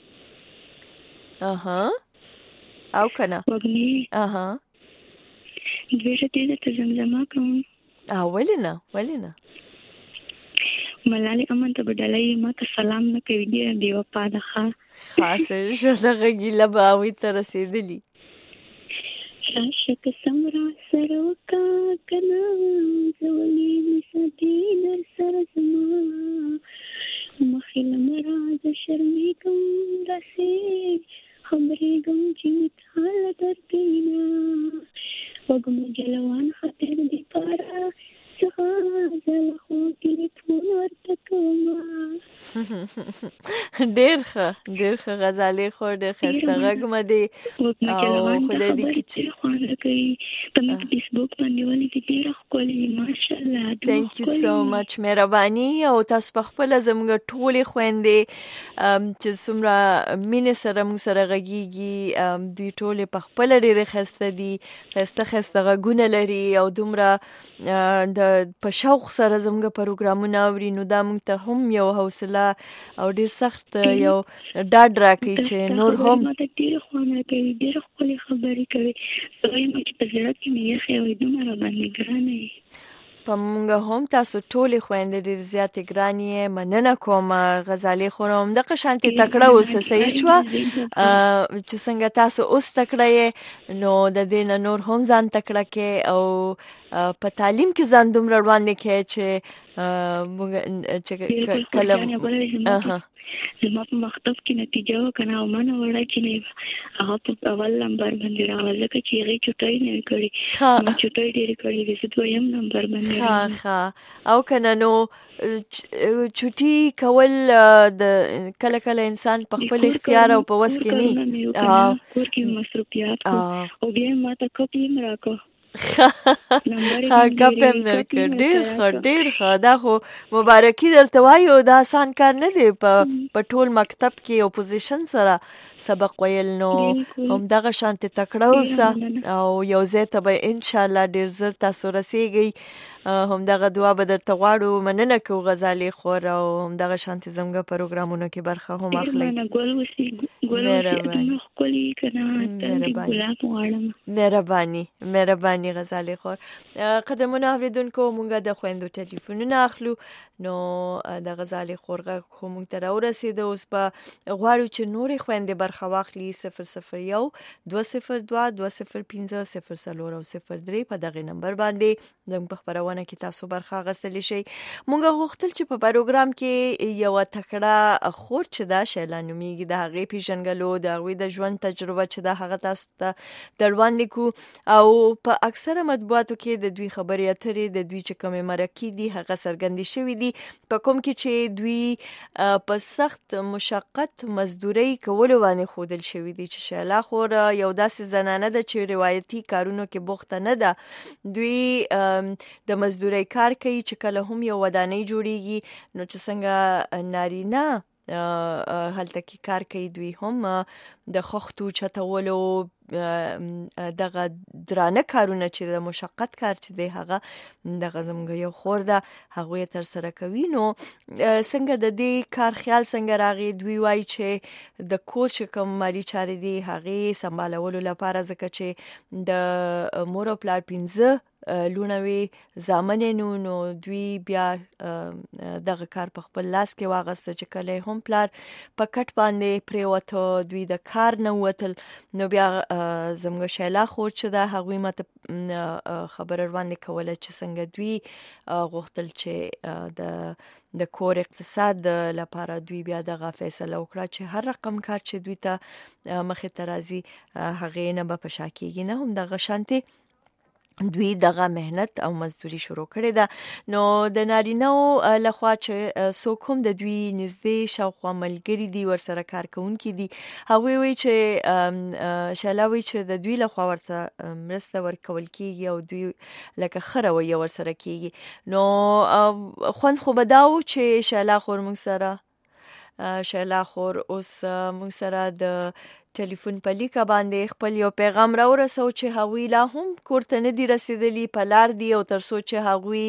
او که نه وږمې دویره دې درته زمزمه کوم. ولې نه ملالۍ امن ته به ډالۍ ما ته سلام نه کوي ډېره بې وفا ده. خاصه شو دغه ګیله به هغوی ته رسېدلي. راشه که سم را سره وکړه که نه زه ولې مې ساتې در سره زما مخې له مه راځه شرمېږم داسې خبرېږم چې مې تا له دردې نه وږمو جلوان خاطر دې پاره څه ځله خو ټلیفون ورته کومه. ډېر ښه غزالې خو ډېر ښایسته غږ مه دی او خدای دې کړي چې خوند کوي ته مې په فیسبوک باندې ولیدې ډېره ښکلې وي ماشاءالله. تhank you so much مهرباني او تاسو په خپله زموږ ټولې خویندې چې څومره مینې سره موږ سره غږیږي دوی ټولې په خپله ډېرې ښایسته دي ښایسته غږونه لري او دومره په شوق سره زموږ پروګرامونه اوري نو دا موږ ته هم یو حوصله او ډېر سخت یو ډاډ راکوي چې نور هم ماته ډېره خوند راکوي ډېره ښکلې خبرې کوي زه وایم چې په زړه کې مې یخې وي دومره راباندې ګرانه یې. په موږ هم تاسو ټولې خویندې ډېر زیاتې ګرانې یې مننه کوم غزالې خو همدغه شانتې تکړه اوسه صحیح شوه چې څنګه تاسو اوس تکړه یې نو د دې نه نور هم ځان تکړه کې او په تعلیم کې ځان دومره وړاندې کې چې کله زما په مکتب کې نتیجه وکنه او ما نه وړه چې نه هغه په اول نمبر باندې راغله ځکه چې هغې چوټۍ نه وي کړې ما چوټۍ ډېرې کړې وې زه دویم نمبر باندې او که نه نو چوټي کول د کله انسان په خپل اختیار او په وس کې نه کور کې مصروفیات او بیا ما ته کپ یې راکړ کپ هم درکړ. ډېر ښه دا خو مبارکي درته وایو دا آسان کار نه دی په ټول مکتب کې اپوزیشن سره سبق ویل نو همدغه شانتې تکړه اوسه او یو ځای ته به انشاءالله ډېر زر تاسو رسیږئ. همدغه دعا به درته غواړو مننه کوو غزالې خور او همدغه شانتې زموږ پروګرامونو کې برخه هم اخلئ. مهرباني غزالې خور. قدرمنو اوریدونکو مونږ د خویندو ټلیفونونه اخلو نو د غزالې خور غږ خو مونږ ته راورسېده اوس به غواړو چې نورې خویندې برخه واخلي 001 202 205 0 او 03 په دغه نمبر باندې زموږ په خپرونه کې تاسو برخه اخیستلی شئ. مونږ غوښتل چې په پروګرام کې یوه تکړه خور چې ده شیلا نومیږي د هغې پیژنګلو د هغوی د ژوند تجربه چې ده هغه تاسو ته در وړاندې کړو او په اکثره مطبوعاتو کې د دوی خبرې اترې د دوی چې کومې مرکې دي هغه څرګندې شوي دي په کوم کې چې دوی په سخت مشقت مزدورۍ کولو باندې ښودل شوي دي چې شیلا خور یو داسې زنانه ده چې روایتي کارونو کې بوخته نه ده. دوی د مزدورۍ کار کوي چې کله هم یو ودانۍ جوړیږي نو چې څنګه نارینه هلته کې کار کوي دوی هم د خښتو چتولو دغه درانه کارونه چې د مشقت کار چې دی هغه دغه زموږ یو خور ده هغه تر سره کوي. نو څنګه د دې کار خیال څنګه راغی؟ دوی وایي چې د کور چې کوم مالي چارې دي هغه سمبالولو لپاره ځکه چې د مور او پلار 15 لونوي زامنینو نو دوی بیا دغه کار په خپل لاس کې واغسته چې کله هم پلار په کټ باندې پریوته دوی د کار نه وتل. نو بیا زموږ شیلا خور چې دا هغوی ماته خبر وړاندې کوله چې څنګه دوی غوښتل چې د کور اقتصاد لپاره دوی بیا دغه فیصله وکړه چې هر رقم کار چې دوی ته مخې ته راځي هغه نه به په شا کېږي نه هم دغه شانتي دوی دغه مهنت او مزدوري شروع کړې ده. نو د نارینه‌و لخوا چې څوک هم د دوی نږدې شاوخوا ملګري دي ورسره کار کوونکي دي هغوی وایي چې شیلا وایي چې د دوی لخوا ورته مرسته ورکول کېږي او دوی لکه ښه رویه ورسره کېږي. نو خوند خو به دا و چې شیلا خور موږ سره د ټلیفون په لیکه باندې خپل یو پیغام راورسو چې هغوی لا هم کور ته نه دي رسیدلی په لار دي او تر څو چې هغوی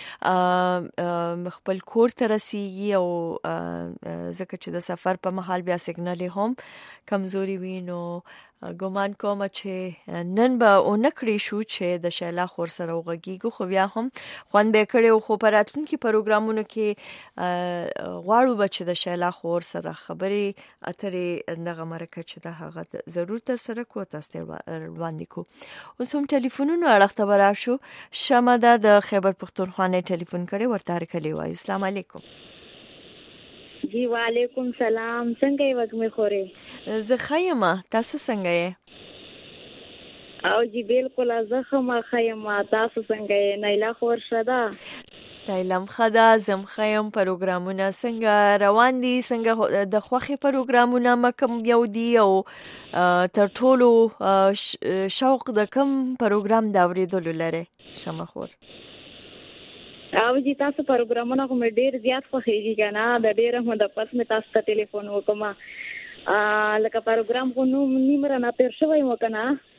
خپل کور ته رسیږي او ځکه چې د سفر په مهال بیا سیګنال هم کمزوري وي نو ګومان کوم چې نن به اونکړې شو چې د شیلا خور سره وغږیږو خو بیا هم خوند به کړي خو په راتلونکي پروګرامونو کې غواړو به چې د شیلا خور سره خبرې اترې دغه مرکه چې د هغه ضرور تر سره کو تاسو وړاندې کو. اوس هم ټلیفونونو اړخته براشو. شمه د خیبر پختونخوا نه ټلیفون کړي ورته کلی وایي. السلام علیکم. جی وعلیکم سلام. څنګه یې وګمې خورې؟ زه ښه یم. تاسو څنګه یې؟ او جی بالکل زه ښه یم. تاسو څنګه یې؟ نیلا خور ښه ده؟ نیلم ښه ده. زم ښه یم. پروګرامونه څنګه روان دي؟ څنګه د خوښې پروګرامونه کوم یو دي او تر ټولو شوق د کوم پروګرام د اورېدلو لرئ شمه خور؟ او جی تاسو پروګرامونه خو مې ډیر زیات خوښیږي کنه د ډیره مو د پس مې تاسو ته ټلیفون وکم لکه پروګرام خو نو نیمره نه تیر شوی مو کنه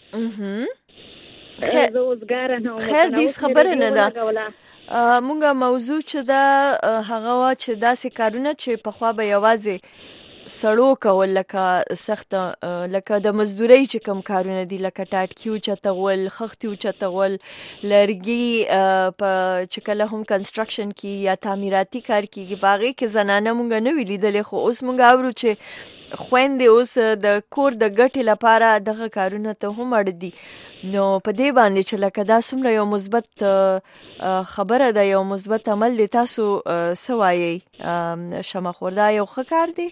خیر دې خبره نه ده. مونږه موضوع چې دا هغه وا چې داسې کارونه چې په خوا به یوازې سړو کول لکه سخت لکه د مزدوري چې کم کارونه دي لکه ټاټکیو چتول خختیو چتول لرګي په چې کله هم کنستراکشن کې یا تعمیراتي کار کېږي باغې کې زنانه مونږ نه ویلیدلې خو اوس مونږ اورو چې خويندې اوس د کور د ګټې لپاره دغه کارونه ته هم اړ دي. نو په دې باندې چې لکه دا څومره یو مثبت خبره ده یو مثبت عمل دی تاسو سوایي شمه خور دا یو ښه کار دی؟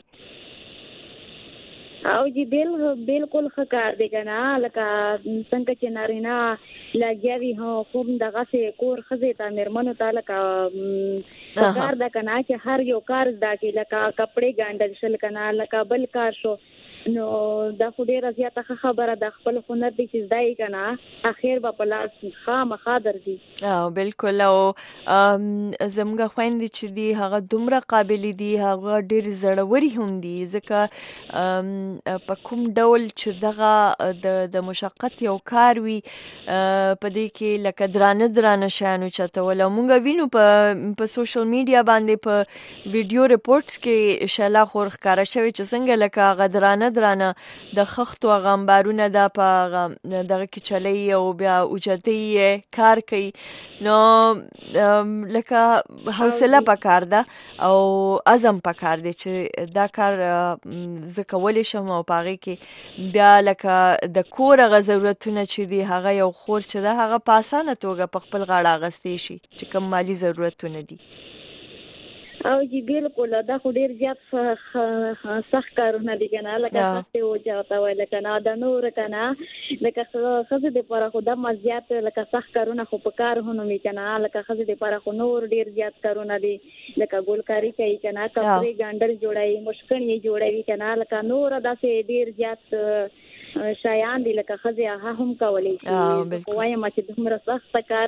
او جی بالکل ښه کار دی کنه لکه څنګه چې نارینه لګیاوي هو خوب دغه سه کور خزه ته مرمنو ته لکه کار دا کنه چې هر یو کار دا کې لکه کپڑے ګاندل شل کنه لکه بل کار شو نو دا خو ډیره زیاته خبره د خپل هنر دي چې ځای کنه اخر به په لاس خامخا درځي. بالکل. او زموږ خويندې چې دي هغه دومره قابل دي هغه ډیر زړوري هم دي ځکه په کوم ډول چې دغه د مشقت یو کار وي په دې کې لکه درانه شانو چتول مونږ وینو په سوشل میډیا باندې په ویډیو ریپورتس کې شلا خور ښکارا شوی چې څنګه لکه غدرانه د خختو غمبارونه د په دغه کې چلی او بیا اوچتي کار کوي. نو لکه حوصله پکار ده او عزم پکار دی چې دا کار زه کولی شم او پاغه کې بیا لکه د کور غ ضرورتونه چې دی هغه یو خور چې ده هغه په اسانه توګه په خپل غاړه غستې شي چې کوم مالی ضرورتونه دي. او جی بالکل دا خو ډیر زیات سخت کارونه دي کنه لکه تاسو او چاته وای لکه نه د نور کنه لکه خزه د پاره خو د مزيات لکه سخت کارونه خو په کار هونه می کنه لکه خزه د پاره خو نور ډیر زیات کارونه دي لکه ګولکاری کوي کنه کپڑے ګاندل جوړای مشکڼي جوړوي کنه لکه نور داسې ډیر زیات شایان دي لکه خزه هم کولای شي وایم چې دومره سخت کار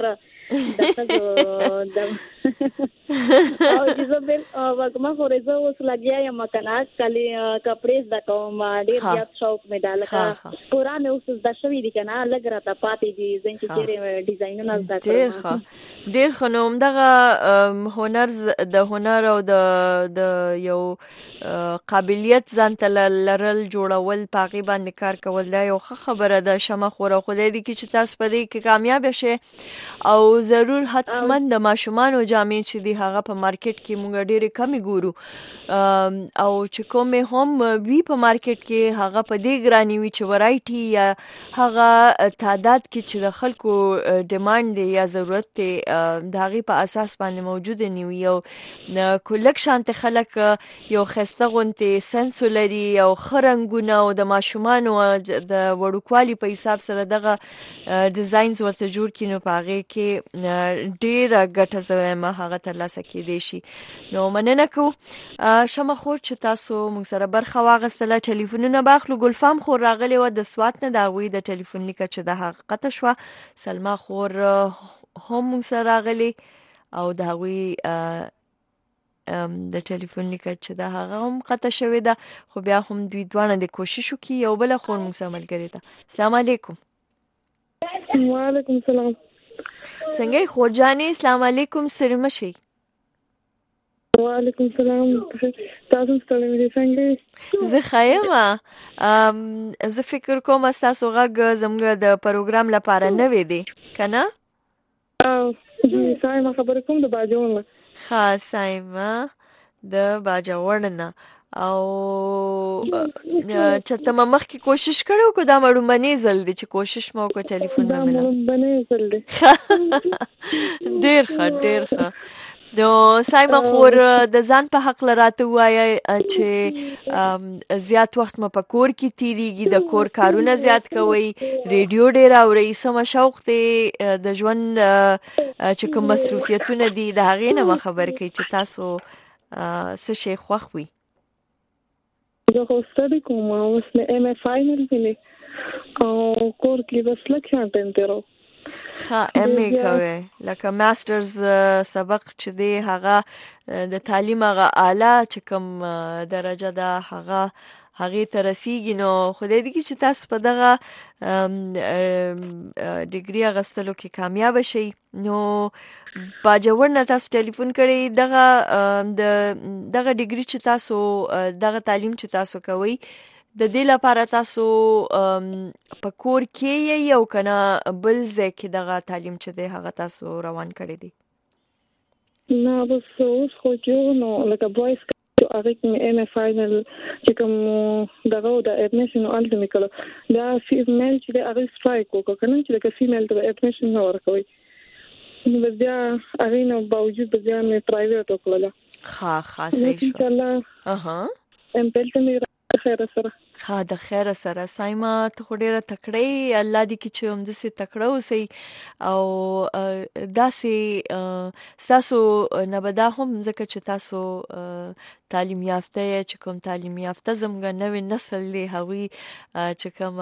د او ایزابل وګما خورزه اوس لګیا یم کنه کلی کپړې د کوم ډیر زیات شوق مې دالکه قرآن اوس د شوی دي کنه لګ راته پاتې دي زین چې چیرې ډیزاینونه زده کړم ډیر خنوم دغه هنر د هنر او د یو قابلیت ځان ته لرل جوړول پاغي باندې کار کول دا یو خبره ده شمه خوره خدای دې کې چې تاسو په دې کې کامیاب شئ او ضرور حتما د ماشومان او جامې چې دی هغه په مارکیټ کې مونږ ډېر کمی ګورو او چې کومه هم وی په مارکیټ کې هغه په دې ګرانی وی چې ورایټي یا هغه تعداد کې چې د خلکو ډیماند دی یا ضرورت دی د هغه په اساس باندې موجود نه وي او کولک شانت خلک یو خسته غونته سنسولري او خرنګونه او د ماشومان او د وړوکوالي په حساب سره دغه ډیزاینز ورته جوړ کینو پاغه کې ډیره ګټه زما هغه ترلاسه کېدې شي نو مننه کو شمه خور چې تاسو موږ سره برخه واغستله ټلیفونونه باخلو ګلفام خور راغلی و د سوات نه دا وی د ټلیفون لیکه چې د حقیقت شو سلمہ خور هم موږ سره راغلی او دا وی د ټلیفون لیکه چې دا هغه هم قطع شوی ده خو بیا هم دوی دوانه د کوشش وکي یو بل خور موږ سره ملګری ده السلام علیکم وعلیکم السلام څنګه خور جانې السلام علیکم سره مشي وعلیکم السلام تاسو ستړي څنګه زه خايمه زه فکر کوم تاسو غږ زموږ د پروګرام لپاره نه وې دي کنه جی سایمه خبر کوم د باجوړ خاص سایمه د باجوړ نه او چې تم مخ کی کوشش کړو کو دا مړو منی زل دي چې کوشش مو کو ټلیفون نه مله باندې زل دي ډیر ښه نو سایمه خور د ځان په حق لراته وایي چې زیات وخت م په کور کې تیریږي د کور کارونه زیات کوي ریډیو ډیر اوري سم شوق دی د ژوند چې کوم مصروفیتونه دي د هغې نه خبر کوي چې تاسو څه شي خوښ وي زه خو ستړي کوم اوس مې ام فاینل دی او کور کې بس لکه ټایم تیرو ام ای کوي لکه ماسترز سبق چې دی هغه د تعلیم هغه اعلی چې کوم درجه ده هغه ته رسیږي نو خدای دې چې تاسو په دغه ډیګري اغستلو کې کامیاب شئ نو باجوړ نه تاسو ټلیفون کړی دغه ډیګري چې تاسو دغه تعلیم چې تاسو کوي د دې لپاره تاسو په کور کې یو کنه بل ځکه دغه تعلیم چې دی هغه تاسو روان کړی دی نه بس اوس خو چې نو لکه بوایس هغه کې ام فاینل چې کوم دغه د اډمیشن اولته میکړو دا فیمیل چې هغه سټرایک وکړ کنه چې لکه فیمیل ته اډمیشن نه ورکوي نو بیا هغه نو باوجود بیا مې پرایویټ وکړه صحیح شو ام پلته مې خیر سره د خیر سره سایمه ته ډیره تکړه الله دې کې چې هم د سي تکړه اوسي او داسې تاسو نه بدا هم ځکه چې تاسو تعلیم یافته چې کوم تعلیم یافته زموږ نوې نسل دی هغوی چې کوم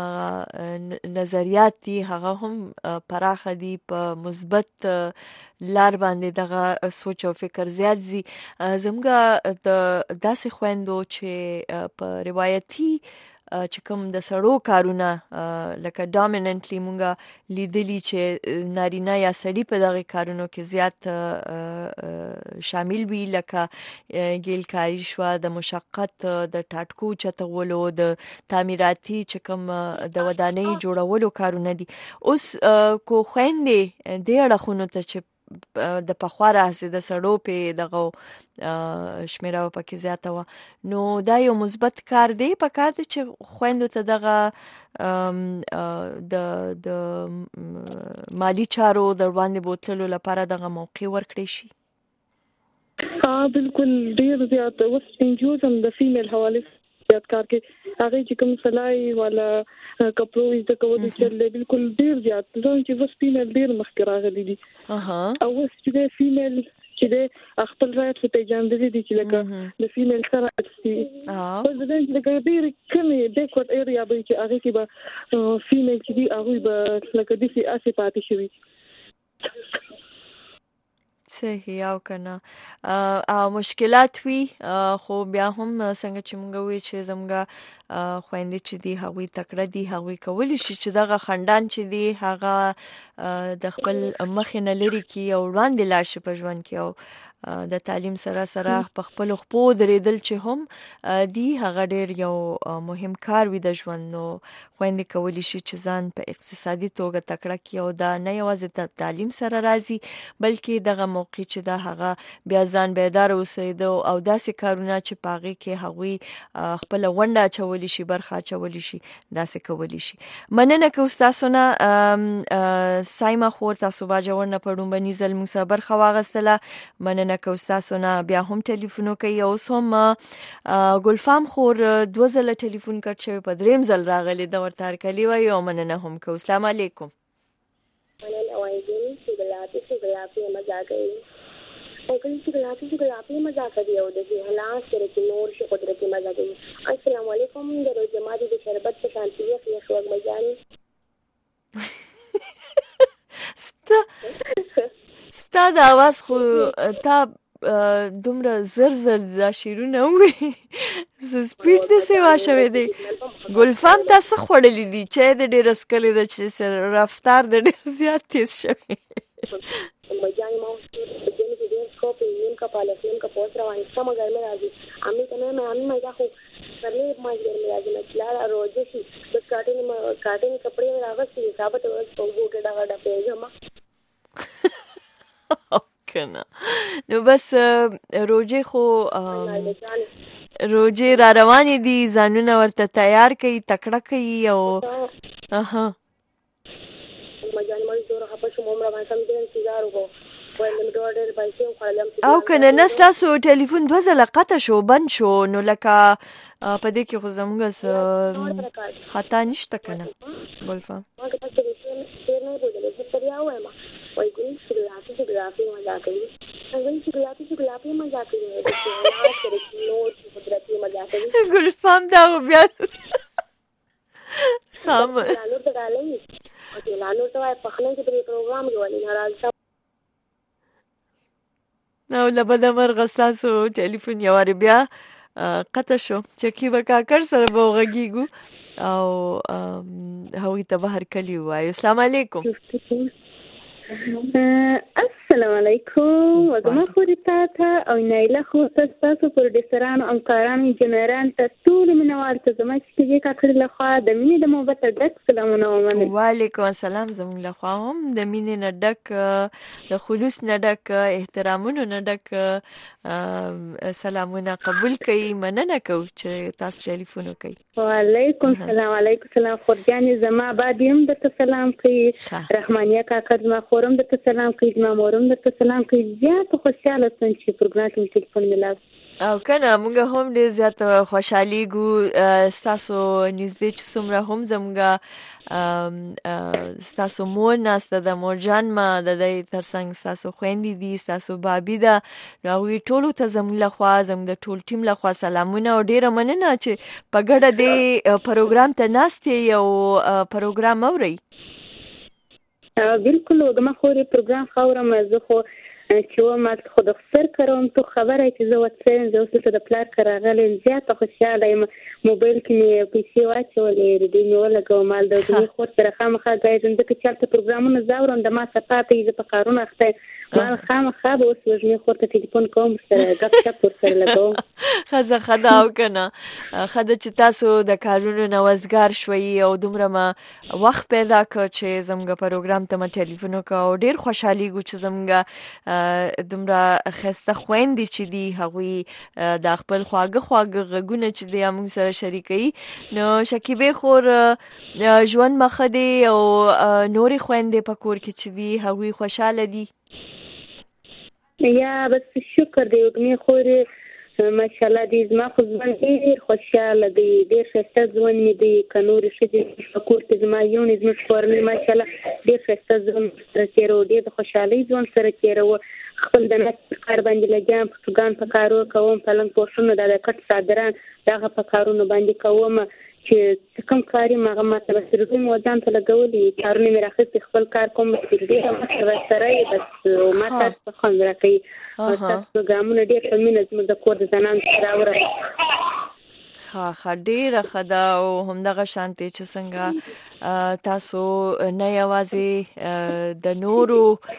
نظریات دي هغه هم پراخه دي په مثبت لار باندې دغه سوچ او فکر زیات زی زموږ د داسې خويندو چې په روایتي چې کوم د سړو کارونه لکه ډامیننټلی مونږه لیدلی چې نارینه یا سړی په دغه کارونو کې زیات شامل وي لکه ګیل کاری شو د مشقت د ټاټکو چتولو د تعمیراتي چې کوم د ودانۍ جوړولو کارونه دي اوس کو خويندې د اړخونو ته چې د پخواره هسه د سړو په دغه شمیره پکې زیاته و نو دا یو مثبت کار دی په کار دی چې خويندو ته دغه د مالی چارو د باندې بوتلو لپاره دغه موقع ورکړي شي بالکل ډیر زیات اوس انجوزم د فیمیل حواله زیات کار کې هغه چې کوم سلای ولا کپړو د کوو چې بالکل ډیر زیات چې وس فیمیل ډیر مخکې راغلي دي او اوس چې فیمیل چې د خپل رائټ په پیژندل دي چې لکه د فیمیل سره چې او زه د ډیر کمی بیکورډ ایریا به چې هغه کې به فیمیل چې دی هغه به لکه د سي اسې پاتې شي صحیح او کنه او مشکلات وي خو بیا هم څنګه چې موږ وی چې زموږ خويندې چې دی هغوی تکړه دي هغوی کولی شي چې دغه خندان چې دی هغه د خپل مخ نه لري کی او وړاندې لاړ شي په ژوند کې او د تعلیم سره سره په خپل خپو درېدل چې هم دی هغه ډېر یو مهم کار وي د ژوند نو خويندې کولی شي چې ځان په اقتصادي توګه تکړه کړي او دا نه یوازې د تعلیم سره راځي بلکې دغه موقع چې دا هغه بیا ځان بیدار اوسېدو او داسې کارونه چې پاغي کې هغوی خپل ونډه چولی شي برخه چولی شي داسې کولی شي مننه که تاسو نه سایما خور تاسو باجوړ نه پړم بني زل موسی برخه واغستله مننه که تاسو نه بیا هم ټلیفون کوي او سم ګلفام خور 2 ځله ټلیفون کټ شوی په دریم ځل راغلی د ورتار کلی وای او مننه هم کو السلام علیکم مننه وایګل شګلاتي مزه کوي او کله شګلاتي مزه کوي او د حالات سره چې نور شي قدرتي مزه کوي السلام علیکم د جماعت د شربت په شانتي یې خوږ مجاني ستا د आवाज خو تا دومره زر دا شیرونه وي سپیډ د سیوا شوه دی ګلفام تاسو خړلې دي چې د ډېر اسکلې د چې رفتار د ډېر زیات تیز شوه مجاني مو د دې ډېر سکوپ یې کا پالیسیم کا پوسټ رواني سم غرمه راځي امي ته مې مزه خو کرلې ما غرمه راځي نشلا روز شي د کاټن کپڑے راغستې ثابت او ګوټه دا پیژما کنه نو بس روجه خو روجه را روانې دي ځانونه ورته تیار کړي تکړه کړي او اها مجان مې زوره خپل شوم روان سم دې انتظار وکړ او کنه نستاسو ټلیفون 2 ځله قطع شو بند شو نو لکه په دې کې خو زموږ خطا نشته کنه ګلفام شګلاتي مزه کوي شګلاتي مزه کوي ګلفام دا بیا خام لالو ته غالي او لالو ته په خلک په پروګرام کې ولې ناراض نو لبد مرغستاسو ټلیفون یوار بیا قطع شو چې کی وکاکر سره بوغږیګو او هوی ته بهر کلی وای السلام علیکم السلام علیکم وګما خوري تاسو او نایله خو تاسو پروډوسرانو همکارانو انجنیرانو تاسو منوال ته زما چې کا کړل خو د مینې د محبت ډک سلامونه ومنه وعلیکم السلام زموږ له خوا هم د مینې نه ډک د خلوص نه ډک احترامونو نه ډک سلامونه قبول کړئ مننه کوم چې تاسو ټلیفون وکړئ وعلیکم السلام علیکم سلام خورجانې زما بعدیم د سلام کوي رحمانیه کاکا زما خورم د سلام کوي زما مورم د سلام کوي زیات خوشاله سم چې پروګرام کې ټلیفون ملاو او کنه موږ هم ډیر زیات خوشحالي ګو تاسو نږدې چې څومره هم زموږ تاسو مور ناسته د مورجان ما د دې ترڅنګ تاسو خويندې دي تاسو بابي دا نو وی ټولو ته زموږ له خوا زموږ د ټول ټیم له خوا سلامونه او ډیره مننه چې په ګډه دې پروګرام ته ناستې یو پروګرام اوري بالکل وګما خوري پروګرام خورم زه خو چې ما خود خسر کړم ته خبره چې زه وڅین زه اوس د پلار کراغله زیات خوشاله یم موبایل کې مې پیسې واچولې دې نو لګو مال د دې خو سره خامخا غاډن د چلته پروګرامونه زاورم د ما صفاتې د پکارونه اخته ما خامخا به اوس وژنې خو ته ټلیفون کوم سره غږ چپ سره لګو خزه خدا او کنه خدای چې تاسو د کارونو نوازګار شوي او دومره ما وخت پیدا کړ چې زموږ پروګرام ته ما ټلیفون وکاو ډیر خوشحالي ګو چې زموږ دومره خسته خويندې چې دی هغوی د خپل خواږه غږونه چې دی موږ سره شریکي نو شکیبه خور ژوند مخدي او نوري خويندې په کور کې چې دی هغوی خوشاله دي یا بس شکر دی وګمه خوري ماشاءالله دې زما خو ځوان ډېر خوشاله دی ډېر ښایسته ځوان مې دی که نورې ښځې په کور کې زما یونې زموږ کورنۍ ماشاءالله ډېر ښایسته ژوند سره تېروو ډېر د خوشحالۍ ژوند سره تېروو خپل د نس کار باندې لګیام پټوګان په کارو کوم پلنګ پوښونه د کټ صادران دغه په کارونو باندې کوم چې کوم کار یې هغه ماته بس مو ځان ته لګولي کارونه مې راخېستې خپل کار کوم چې ډېره سره یې بس ما تاسو خوند راکوي تاسو پروګرامونه ډېر ښه مینه زموږ د کور د زنانو سره راوړه ښه ډېره ښه ده او همدغه شانتې چې څنګه تاسو نه یوازې د نورو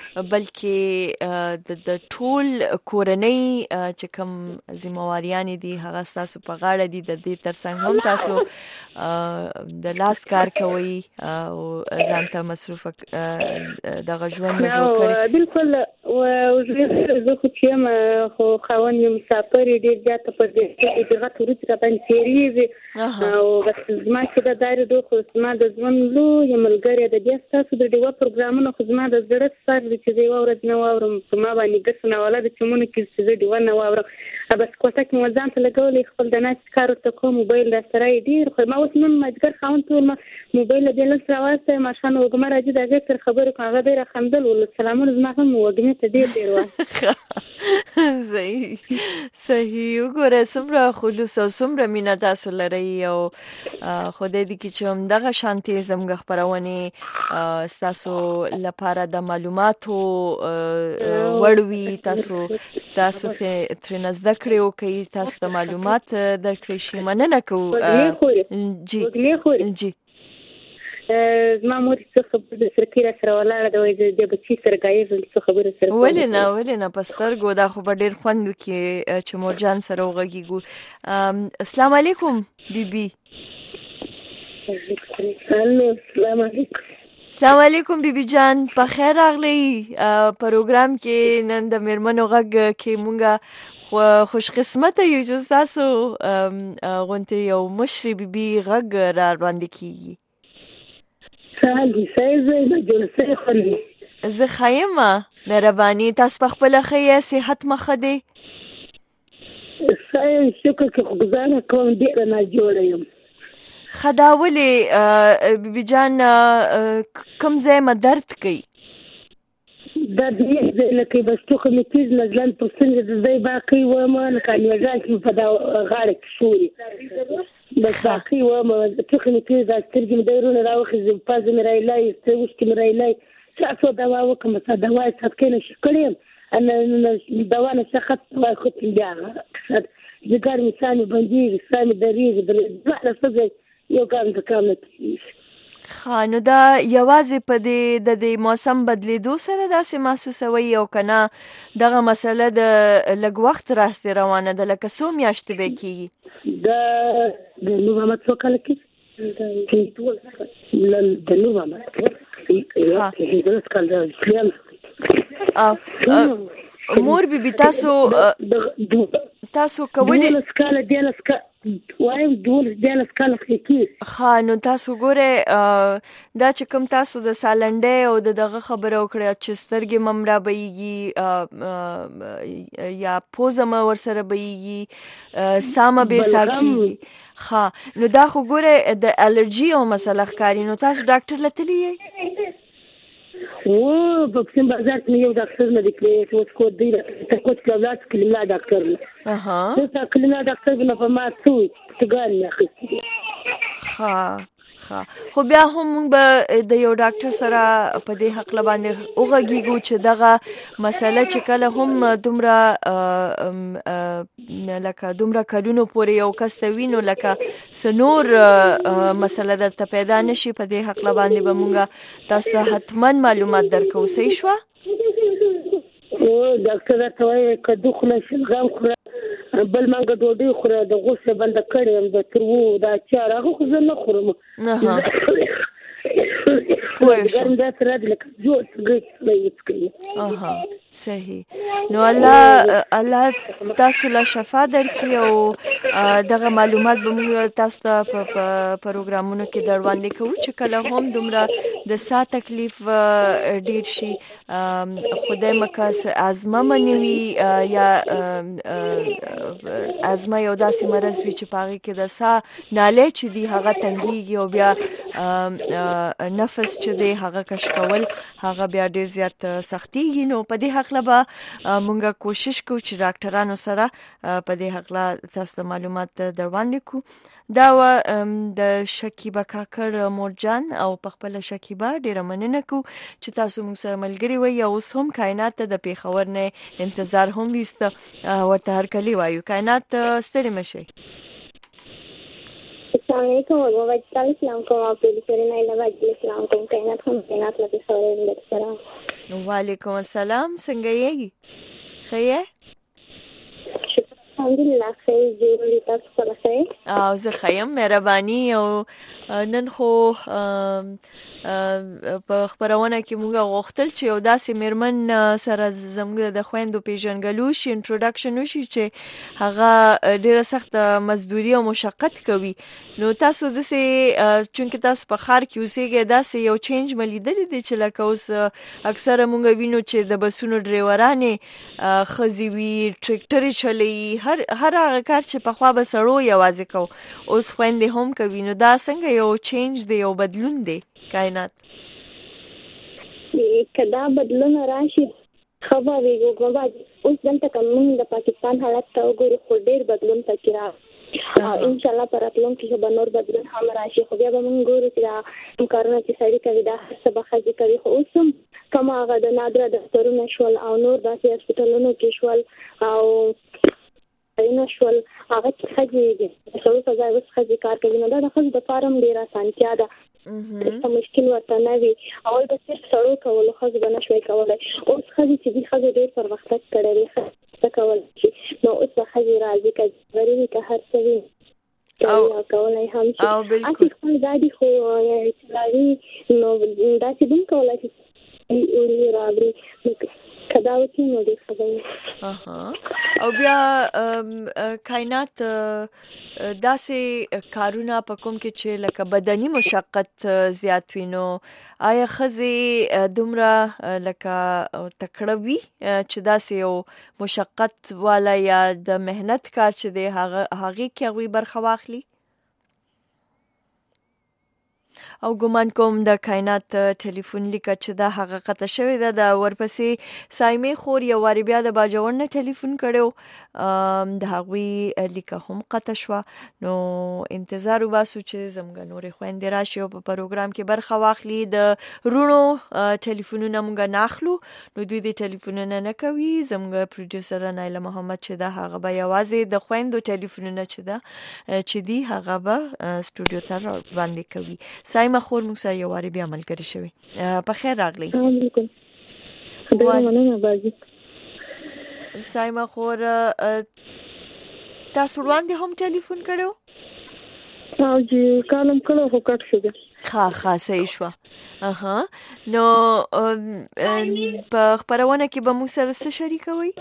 بلکې د ټول کورنۍ چې کوم ذمہواریانې دي هغه تاسو په غاړه دي د دې ترڅنګ هم تاسو د لاس کار کوي او ځان ته مصروف دغه ژوند نه جوړ کړي بالکل زه خو چې خو خاوند یم مسافر ډېر زیاته په دې دغه تورې ته باندې تیریږي او بس زما چې د داري دوه خو زما د ژوند لویه ملګرې ده بیا ستاسو د ډېوه پروګرامونه خو زما د زړه سر دی چې زه یوه ورځ نه واورم په ما باندې ګس ناوله ده چې مونږ کې چې زه ډېوه نه واورم بس کوټه کې مو ځان ته لګولی خپل د ناستې کار ورته کوم موبایل راسره یې ډېر خو ما اوس نن مازدیګر خاوند ته ویل موبایل له دې لس راواستئ ماښام وږمه راځي د هغې سره خبرې کوم هغه ډېر راخندل ول سلامونه زما هم وږمې ته ډېر وایي صحیح وګوره څومره خلوص او څومره مینه تاسو لرئ او خدای دې کړي چې همدغه شانتې زموږ خپرونې ستاسو لپاره د معلوماتو وړ وي تاسو ترېنه زده کړې وکړئ تاسو ته معلومات درکړی شي مننه کوو جی زما مور څه خبره د سرکې را سره ولاړه ده وایي د بچي سره ګایږم څه خبره سره ولې نه په سترګو دا خو به ډېر خوند وکړي چې مورجان سره وغږېږو السلام علیکم بیبي السلام علیکم بیبي جان په خیر راغلی پروګرام کې نن د میرمنو غږ کې مونږه خوش قسمته یو چې تاسو غونډې یو مشري بیبي غږ را وړاندې کیږي زه خایم مهرباني تاسو په خپل خیا صحت مخه دی شکر که خدای کوم ډیر نه جوړ یم خدا ولې بیبي جان کوم ځای ما درد کوي دا دې لکه بس ټوخه مې تیز نزلن پر څنګه د ځای باقي و ما نه کاني ځان په دا غاړه کې شوري بس باقي و ما ټوخه مې تیز د سترګې مې ډېرونه راوخې پاز مې رايلای ستوشت مې رايلای څه دوا وکم څه دوا څه نه شکړم انا دوا نه څه واخد بیا ځګر مې سامي باندې سامي درېږي د څه یو کام نه نو دا یوازې په د موسم بدلیدو سره داسې محسوسوي او کنه دغه مسله د لږ وخت راستې روانه ده لکه څو میاشتې به کېږي د نوامه څو کاله کې د نوامه مور بیبي تاسو کولی وایم دولس کاله کې نو تاسو ګوره دا چې کوم تاسو د سالنډۍ او دغه خبره وکړه چې سترګې ممرا بهیږي یا پوزه مې ورسره بهیږي سامه به ساکیږي نو دا خو ګوره د الرجی او مسله ښکاري نو تاسو ډاکټر لتلی یې په کوم بازار کې یو ډاکټر نه دی کړی چې اوس کو دی ته کوڅ کلاس کې لا ډاکټر نه ته کلینا ډاکټر نه په ما څو ګان نه اخیستي خو بیا هم موږ به د یو ډاکټر سره په دې حق باندې وغږیږو چې دغه مسله چې کله هم دومره کلونو پورې یو کس ته وینو لکه سنور مسله درته پیدا نشي په دې حق باندې به موږ تاسو حتماً معلومات درکو صحیح شو ډاکټر ته وایي کدو خله شلغم خوره بل مانګه ډوډۍ خوره د غوښه بنده کړم د ترو دا چار هغه خو زه نه خورم ګرم دا سره د لکه جوړ څنګه صحیح نو الله تاسو له شفا درکړي او دغه معلومات به موږ تاسو ته په پروګرامونو کې دروړاندې کوو چې کله هم دومره د ساه تکلیف ډیر شي خدای مکاس ازمه منوي یا ازمه یو داسې مرض وي چې پاغي کې د ساه ناله چې دی هغه تنګيږي او بیا نفس چې دی هغه کش کول هغه بیا ډیر زیات سختيږي نو په دې هغه به مونږه کوشش کوو چې ډاکټرانو سره په دې هغه تاسو معلومات دروړاندې کو. دا د شکیبه کاکړ مورجان او په خپل شکیبه ډیره مننه کو چې تاسو موږ سره ملګری وي. او اوس هم کائنات ته د پیښور نه انتظار هم وست ورته هر کلی وایو. کائنات ستړي مشي. السلام علیکم ورحمۃ اللہ. السلام کوم او په دې نه لږ اسلام کوم کائنات هم کائنات له سره سلام. وعلیکم السلام. څنګه یې؟ خیر الحمدلله خیر جوړی تاسو سره خیر. او زه خیم مهرباني. او نن خو په خبرونه کې موږ غوښتل چې یو داسې میرمن سره زموږ د خويندو پیژنګلو شي انټروډکشن وشي چې هغه ډیره سخت مزدوري او مشقت کوي. نو تاسو د سه چونکه تاسو په خار کې اوسېږئ داسې یو چینج ملیدل دي چې لکه اوس اکثره موږ وینو چې د بسونو ډرایورانې خزي وي ټریکټر چلي هر هغه کار چې په خوا به سړو یوازې کو اوس خويندې هم کوي. نو دا څنګه یو چینج دی یو بدلون دی کائنات؟ کدا بدلون راشي خبر ویګو غواړي اوس دلته کوم د پاکستان حالت ته وګورو خو ډیر بدلون پکې را ان شاء الله پراتلون کې به نور بدلون هم راشي. خو بیا به موږ ګورو چې دا کارونه چې سړی کوي دا څه بخښي کوي. خو اوس هم کوم هغه د نادره دفترونو شول او نور داسې هسپتالونو کې شول او اینو شول هغه چې خځې د سړو په ځای اوس خځې کار کوي. نو دا د ښځو د فارم ډېره اسانتیا ده. څه مشکل ورته نه وي. اول به صرف سړو کولو ښځو به نه شوی کولی. اوس ښځې چې دي ښځو ډېر پرمختګ کړی دی ښه کولی شي. نو اوس به ښځې راځي که ضروري وي که هر څه وي کولی هم شي. هسې خپل ګاډي خو چلوي نو داسې به هم کولی شي وړي راوړي کدا وکړي نو ډېر ښه دی. او بیا کائنات داسې کارونه په کوم کې چې لکه بدني مشقت زیات وي نو آیا ښځې دومره لکه تکړه وي چې داسې یو مشقت والا یا د مهنت کار چې دی هغې کې هغوی برخه واخلي؟ او ګمان کوم د کائنات ټلیفون لیکه چې دا حقیقت شوی ده. د ورپسې سایمې خور یو واری بیا د باجوړ نه ټلیفون کړو د هغوی لیکه هم قطع شوه. نو انتظار وباسو چې زموږ نورې خویندې راشي او په پروګرام کې برخه واخلي. د رونو ټلیفونونه موږ نه اخلو نو دوی د ټلیفونونه نه کوي. زموږ پروډوسر نایله محمد چې دا هغه به یوازې د خویندو ټلیفونونه چې دی هغه به سټوډیو ته باندې کوي. سایمه خور موږ سره یو واری بیا ملګری شوی. په خیر راغلی. علیکم. ډیره مننه بازي. سایمه خور تاسو وړاندې هم ټلیفون کړو؟ او چې کالم کړو خو کټ شو. ښه صحیح شوه. نو په خبرونه کې به موږ سره څه شریکوي؟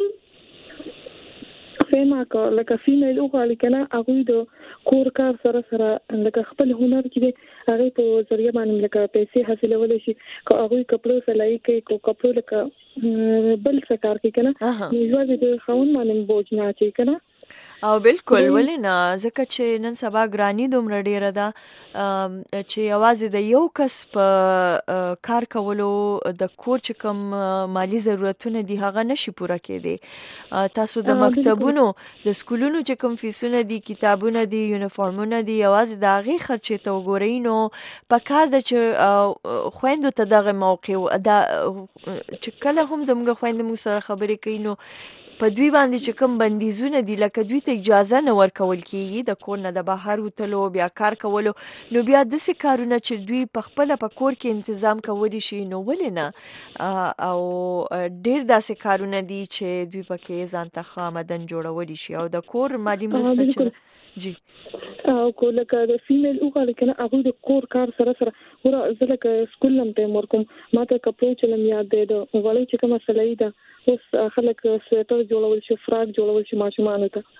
فیما کا لکه فیمیل او غالکنه هغه د کور کار سره لکه خپل هنر کې دی هغه په ذریعہ باندې لکه پیسې حاصلول شي. که هغه کپړو سلای کوي کو کپړو لکه بل څه کار کوي کنه نو ځواب د خاون باندې بوج نه اچي کنه. او بالکل ولې نه ځکه چې نن سبا ګرانی دومره ډیره ده چې یوازې د یو کس په کار کولو د کور چې کوم مالی ضرورتونه دي هغه نشي پوره کېدی. تاسو د مکتبونو د سکولونو چې کوم فیسونه دي کتابونه دي یونیفورمونه دي یوازې د هغې خرچې ته وګورئ. نو په کار ده چې خویندو ته دغه موقع چې کله هم زموږ خویندې موږ سره خبرې کوي نو په دوی باندې چې کوم بندیزونه دي لکه دوی ته اجازه نه ورکول کیږي د کور نه د بهر وتلو بیا کار کولو. نو بیا داسې کارونه چې دوی په خپله په کور کې تنظیم کولی شي نو ولې نه. او ډیر داسې کارونه دي چې دوی پکې ځان ته ښه آمدن جوړولی شي او د کور مالي مرسته چې جی او کو لکه د فیمیل او غالکنه هغه د کور کار سره ورا زلکه سکول لم ته مرکم ماته کپړو چلم یاد دی د غوړی چې کومه سلای ده اوس خلک سویټر جوړول شي فراک جوړول شي ماشومان ته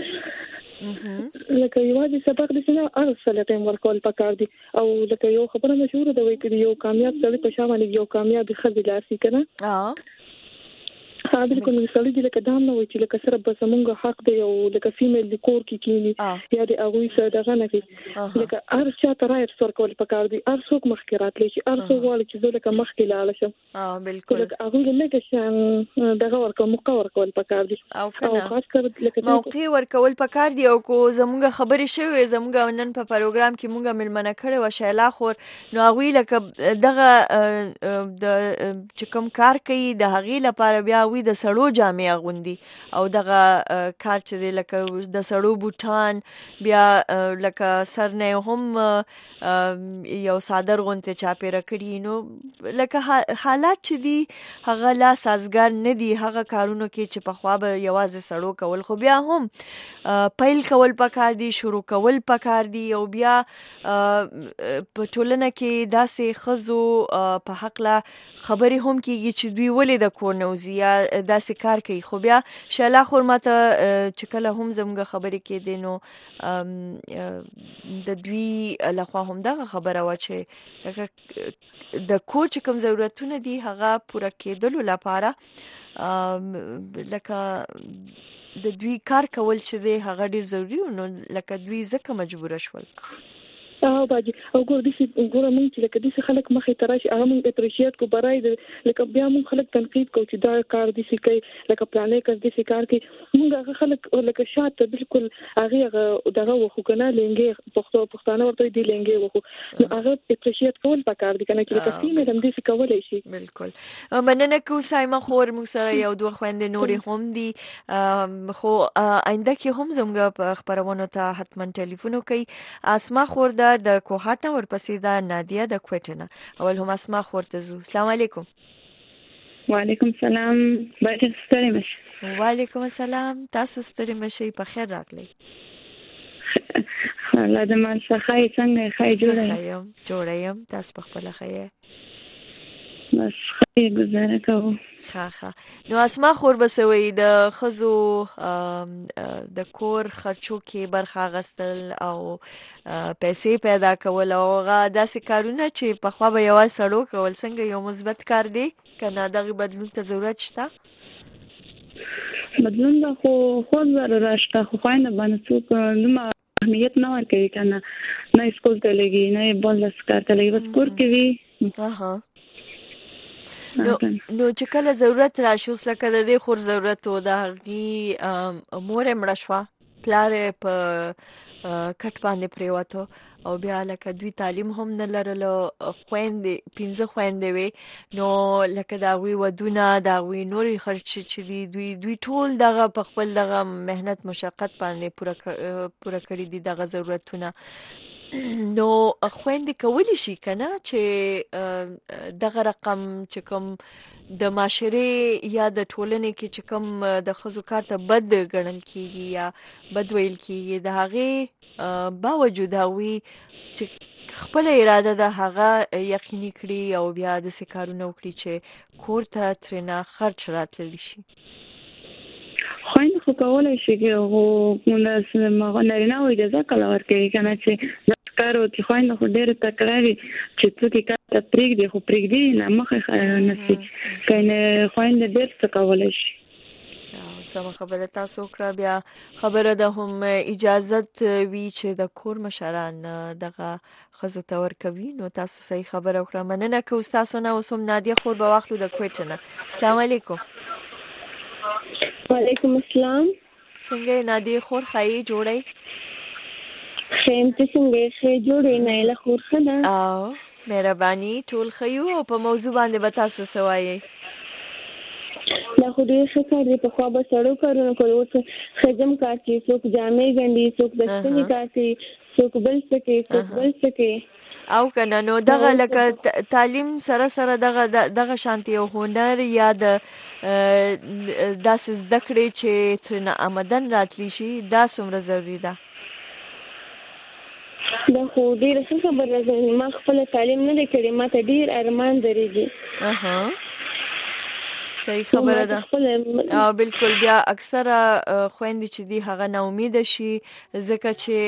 لکه یوازې سبق د سینه ارسل ټیم ورکول پکار دي. او لکه یو خبره مشهور ده وایي چې یو کامیاب سړی په شاوانه یو کامیاب خځه لاسي کنه ها بالکل مثال دی لکه دام نو چې لکه سره بس مونږه حق دی او لکه فیمیل د کور کې کینی یا د اغوی سره دغه نه کوي لکه هر چا ترای سر کول پکار دی هر څوک مخکې راتلی چې هر څوک والی چې زه لکه مخکې لاله شم بالکل لکه اغوی نه کې دغه ورکو موقع ورکول پکار دی او خاص کر لکه موقع ورکول پکار دی او کو زمونږه خبرې شوې زمونږه نن په پروګرام کې مونږه ملمنه کړې و شیلا خور نو اغوی لکه دغه د چې کوم کار کوي د هغې لپاره بیا وی د سړو جامې اغوندي او دغه کار چې دی لکه د سړو بوټان بیا لکه سر نه هم یو صادر غونته چاپیره کړي نو لکه حالات چې دی هغه لا سازګار نه دی هغه کارونو کې چې په خوا به یوازې سړو کول خو بیا هم پیل کول پکار دی شروع کول پکار دی او بیا په ټولنه کې داسې ښځو په حق لا خبرې هم کېږي چې دوی ولې د کور نه وځي یا داسې کار کوي خو بیا شیلا خور ماته چې کله هم زموږ خبرې کېدې نو د دوی لخوا هم دغه خبره وه چې د کور چې کوم ضرورتونه دي هغه پوره کېدلو لپاره لکه د دوی کار کول چې دی هغه ډیر ضروري نو لکه دوی ځکه مجبوره شول باجی او ګور دي ګور مونږ چې لکه دې خلک مخې تراشي هغه مونږ اپریشیټ کو برای لکه بیا مونږ خلک تنقید کو چې دا کار دي سې کوي لکه پلانې کړ دي سې کار کوي مونږ هغه خلک لکه شاته بالکل هغه دغه وخو کنه لنګي پښتانه ورته دی لنګي وخو نو هغه اپریشیټ کول پکار دي کنه چې لکه فیمیل هم دې څه کولای شي بالکل مننه کو سایما خور مونږ سره یو دوه خويندې نورې هم دي خو آینده کې هم زموږ په خبرونو ته حتما ټلیفون وکي اسما خور د کوهات نه ورپسې دا نادیه د کوټنه اول هم اسما خورته زو السلام علیکم وعلیکم السلام باید ستړي مشه وعلیکم السلام تاسو ستړي مشه په خیر راغلی الله دې مال څخه څنګه خای جوړایم تاسو په خپل خیر بس خیر گزاره کوو ښه نو اسما خور بسوي د خزو د کور خرچو کې برخه غستل او پیسې پیدا کول او داسې کارونه چې په خوا به یوازې سړو کول څنګه یو مثبت کار دی کنه دغه بدلون ته ضرورت شته بدلون دا خو ضرورت شته خو خاين باندې څوک نو اهمیت نه ورکوي کنه نه سکول ته لګي نه بل کار ته لګي بس کور کې وي نو چې کله ضرورت راشي اوس لکه د دې خور ضرورت و د هغې مور یې مړه شوه پلار یې په کټ باندې پرېوته او بیا لکه دوی تعلیم هم نه لرلو خویندې 15 خویندې وې نو لکه د هغوی ودونه د هغوی نورې خرچې چې دي دوی ټول دغه په خپل دغه مهنت مشقت باندې پوره کړي دي دغه ضرورتونه نو خويندې کولی شي کنه چې دغه رقم چې کوم د معاشري یا د ټولنې کې چې کوم د خزو کار ته بد ګڼل کیږي یا بد ویل کیږي د هغه باوجود هوی چې خپل اراده د هغه یقیني کړي او بیا د سکارونه وکړي چې کور ته ترنه خرچ راتللی شي خويند خو کولای شي چې مونږ نه نارینه وي د ځکه ورکوي کنه چې کارو چې خويند خو ډېر تکراري چې څوک کار ته پرېږدي خو پرېږدي نه مخه نشي کنه خويند ډېر څه کولای شي سم خبره تاسو کړه بیا خبره ده هم اجازت وی چې د کور مشران دغه خزو تور کوي نو تاسو صحیح خبره وکړه مننه کو تاسو نه اوسم نادیه خور به واخلو د کوټنه السلام علیکم وعلیکم السلام څنګه نادیه خور خای جوړی خیم ته څنګه جوړی نه له خور خدا او مهرباني ټول خيو او په موضوع باندې به تاسو سوایي دا خو دې څه کار دی په خوا به سړو کارونه کوي خزم کار کوي څوک جامې ګنډي څوک دستنی کار کوي څوک بل څه کوي او کنه نو دغه لکه تعلیم سره دغه شانتي او هنر یا د داسې زده کړې چې ترنه آمدن راتلی شي دا څومره ضروری ده دا خو ډېر څه خبره ده ما خپل تعلیم نه کړی ما ته ډېر ارمان درېږي صحیح خبره ده بالکل. بیا اکثره خويندې چې دی هغه نه امید شي ځکه چې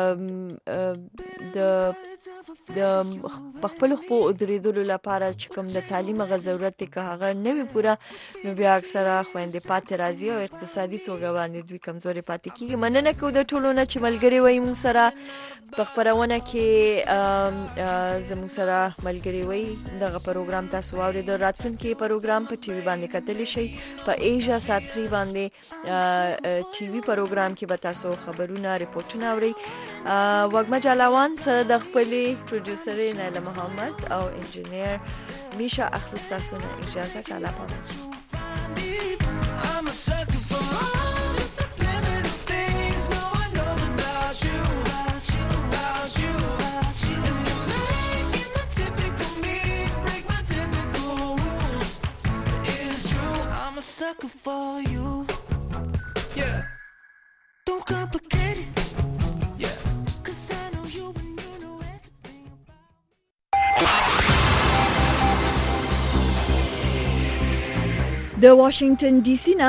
د خپل خو درېدلو لپاره چې کوم د تعلیم غو ضرورت دی که هغه نه وي پوره، نو بیا اکثره خويندې پاتې راځي او اقتصادي توګه باندې دوی کمزوري پاتې کیږي. مننه کوم د ټولو نه چې ملګری وای موږ سره په خبرونه کې زموږ سره ملګری وای. دغه پروګرام تاسو واورئ. د راتلونکي پروګرام په ټي وي باندې کتلی شي په ایشیا ساتري باندې ټي وي پروګرام کې به تاسو خبرونه ریپورتونه اورئ. وګما جلاوان سره د خپل پروډوسر نایله محمد او انجینیر میشا اخلو تاسو نه اجازه کاله پاره. Sucker for you, yeah. Don't complicate it, yeah. 'Cause I know you and you know everything about. The Washington DC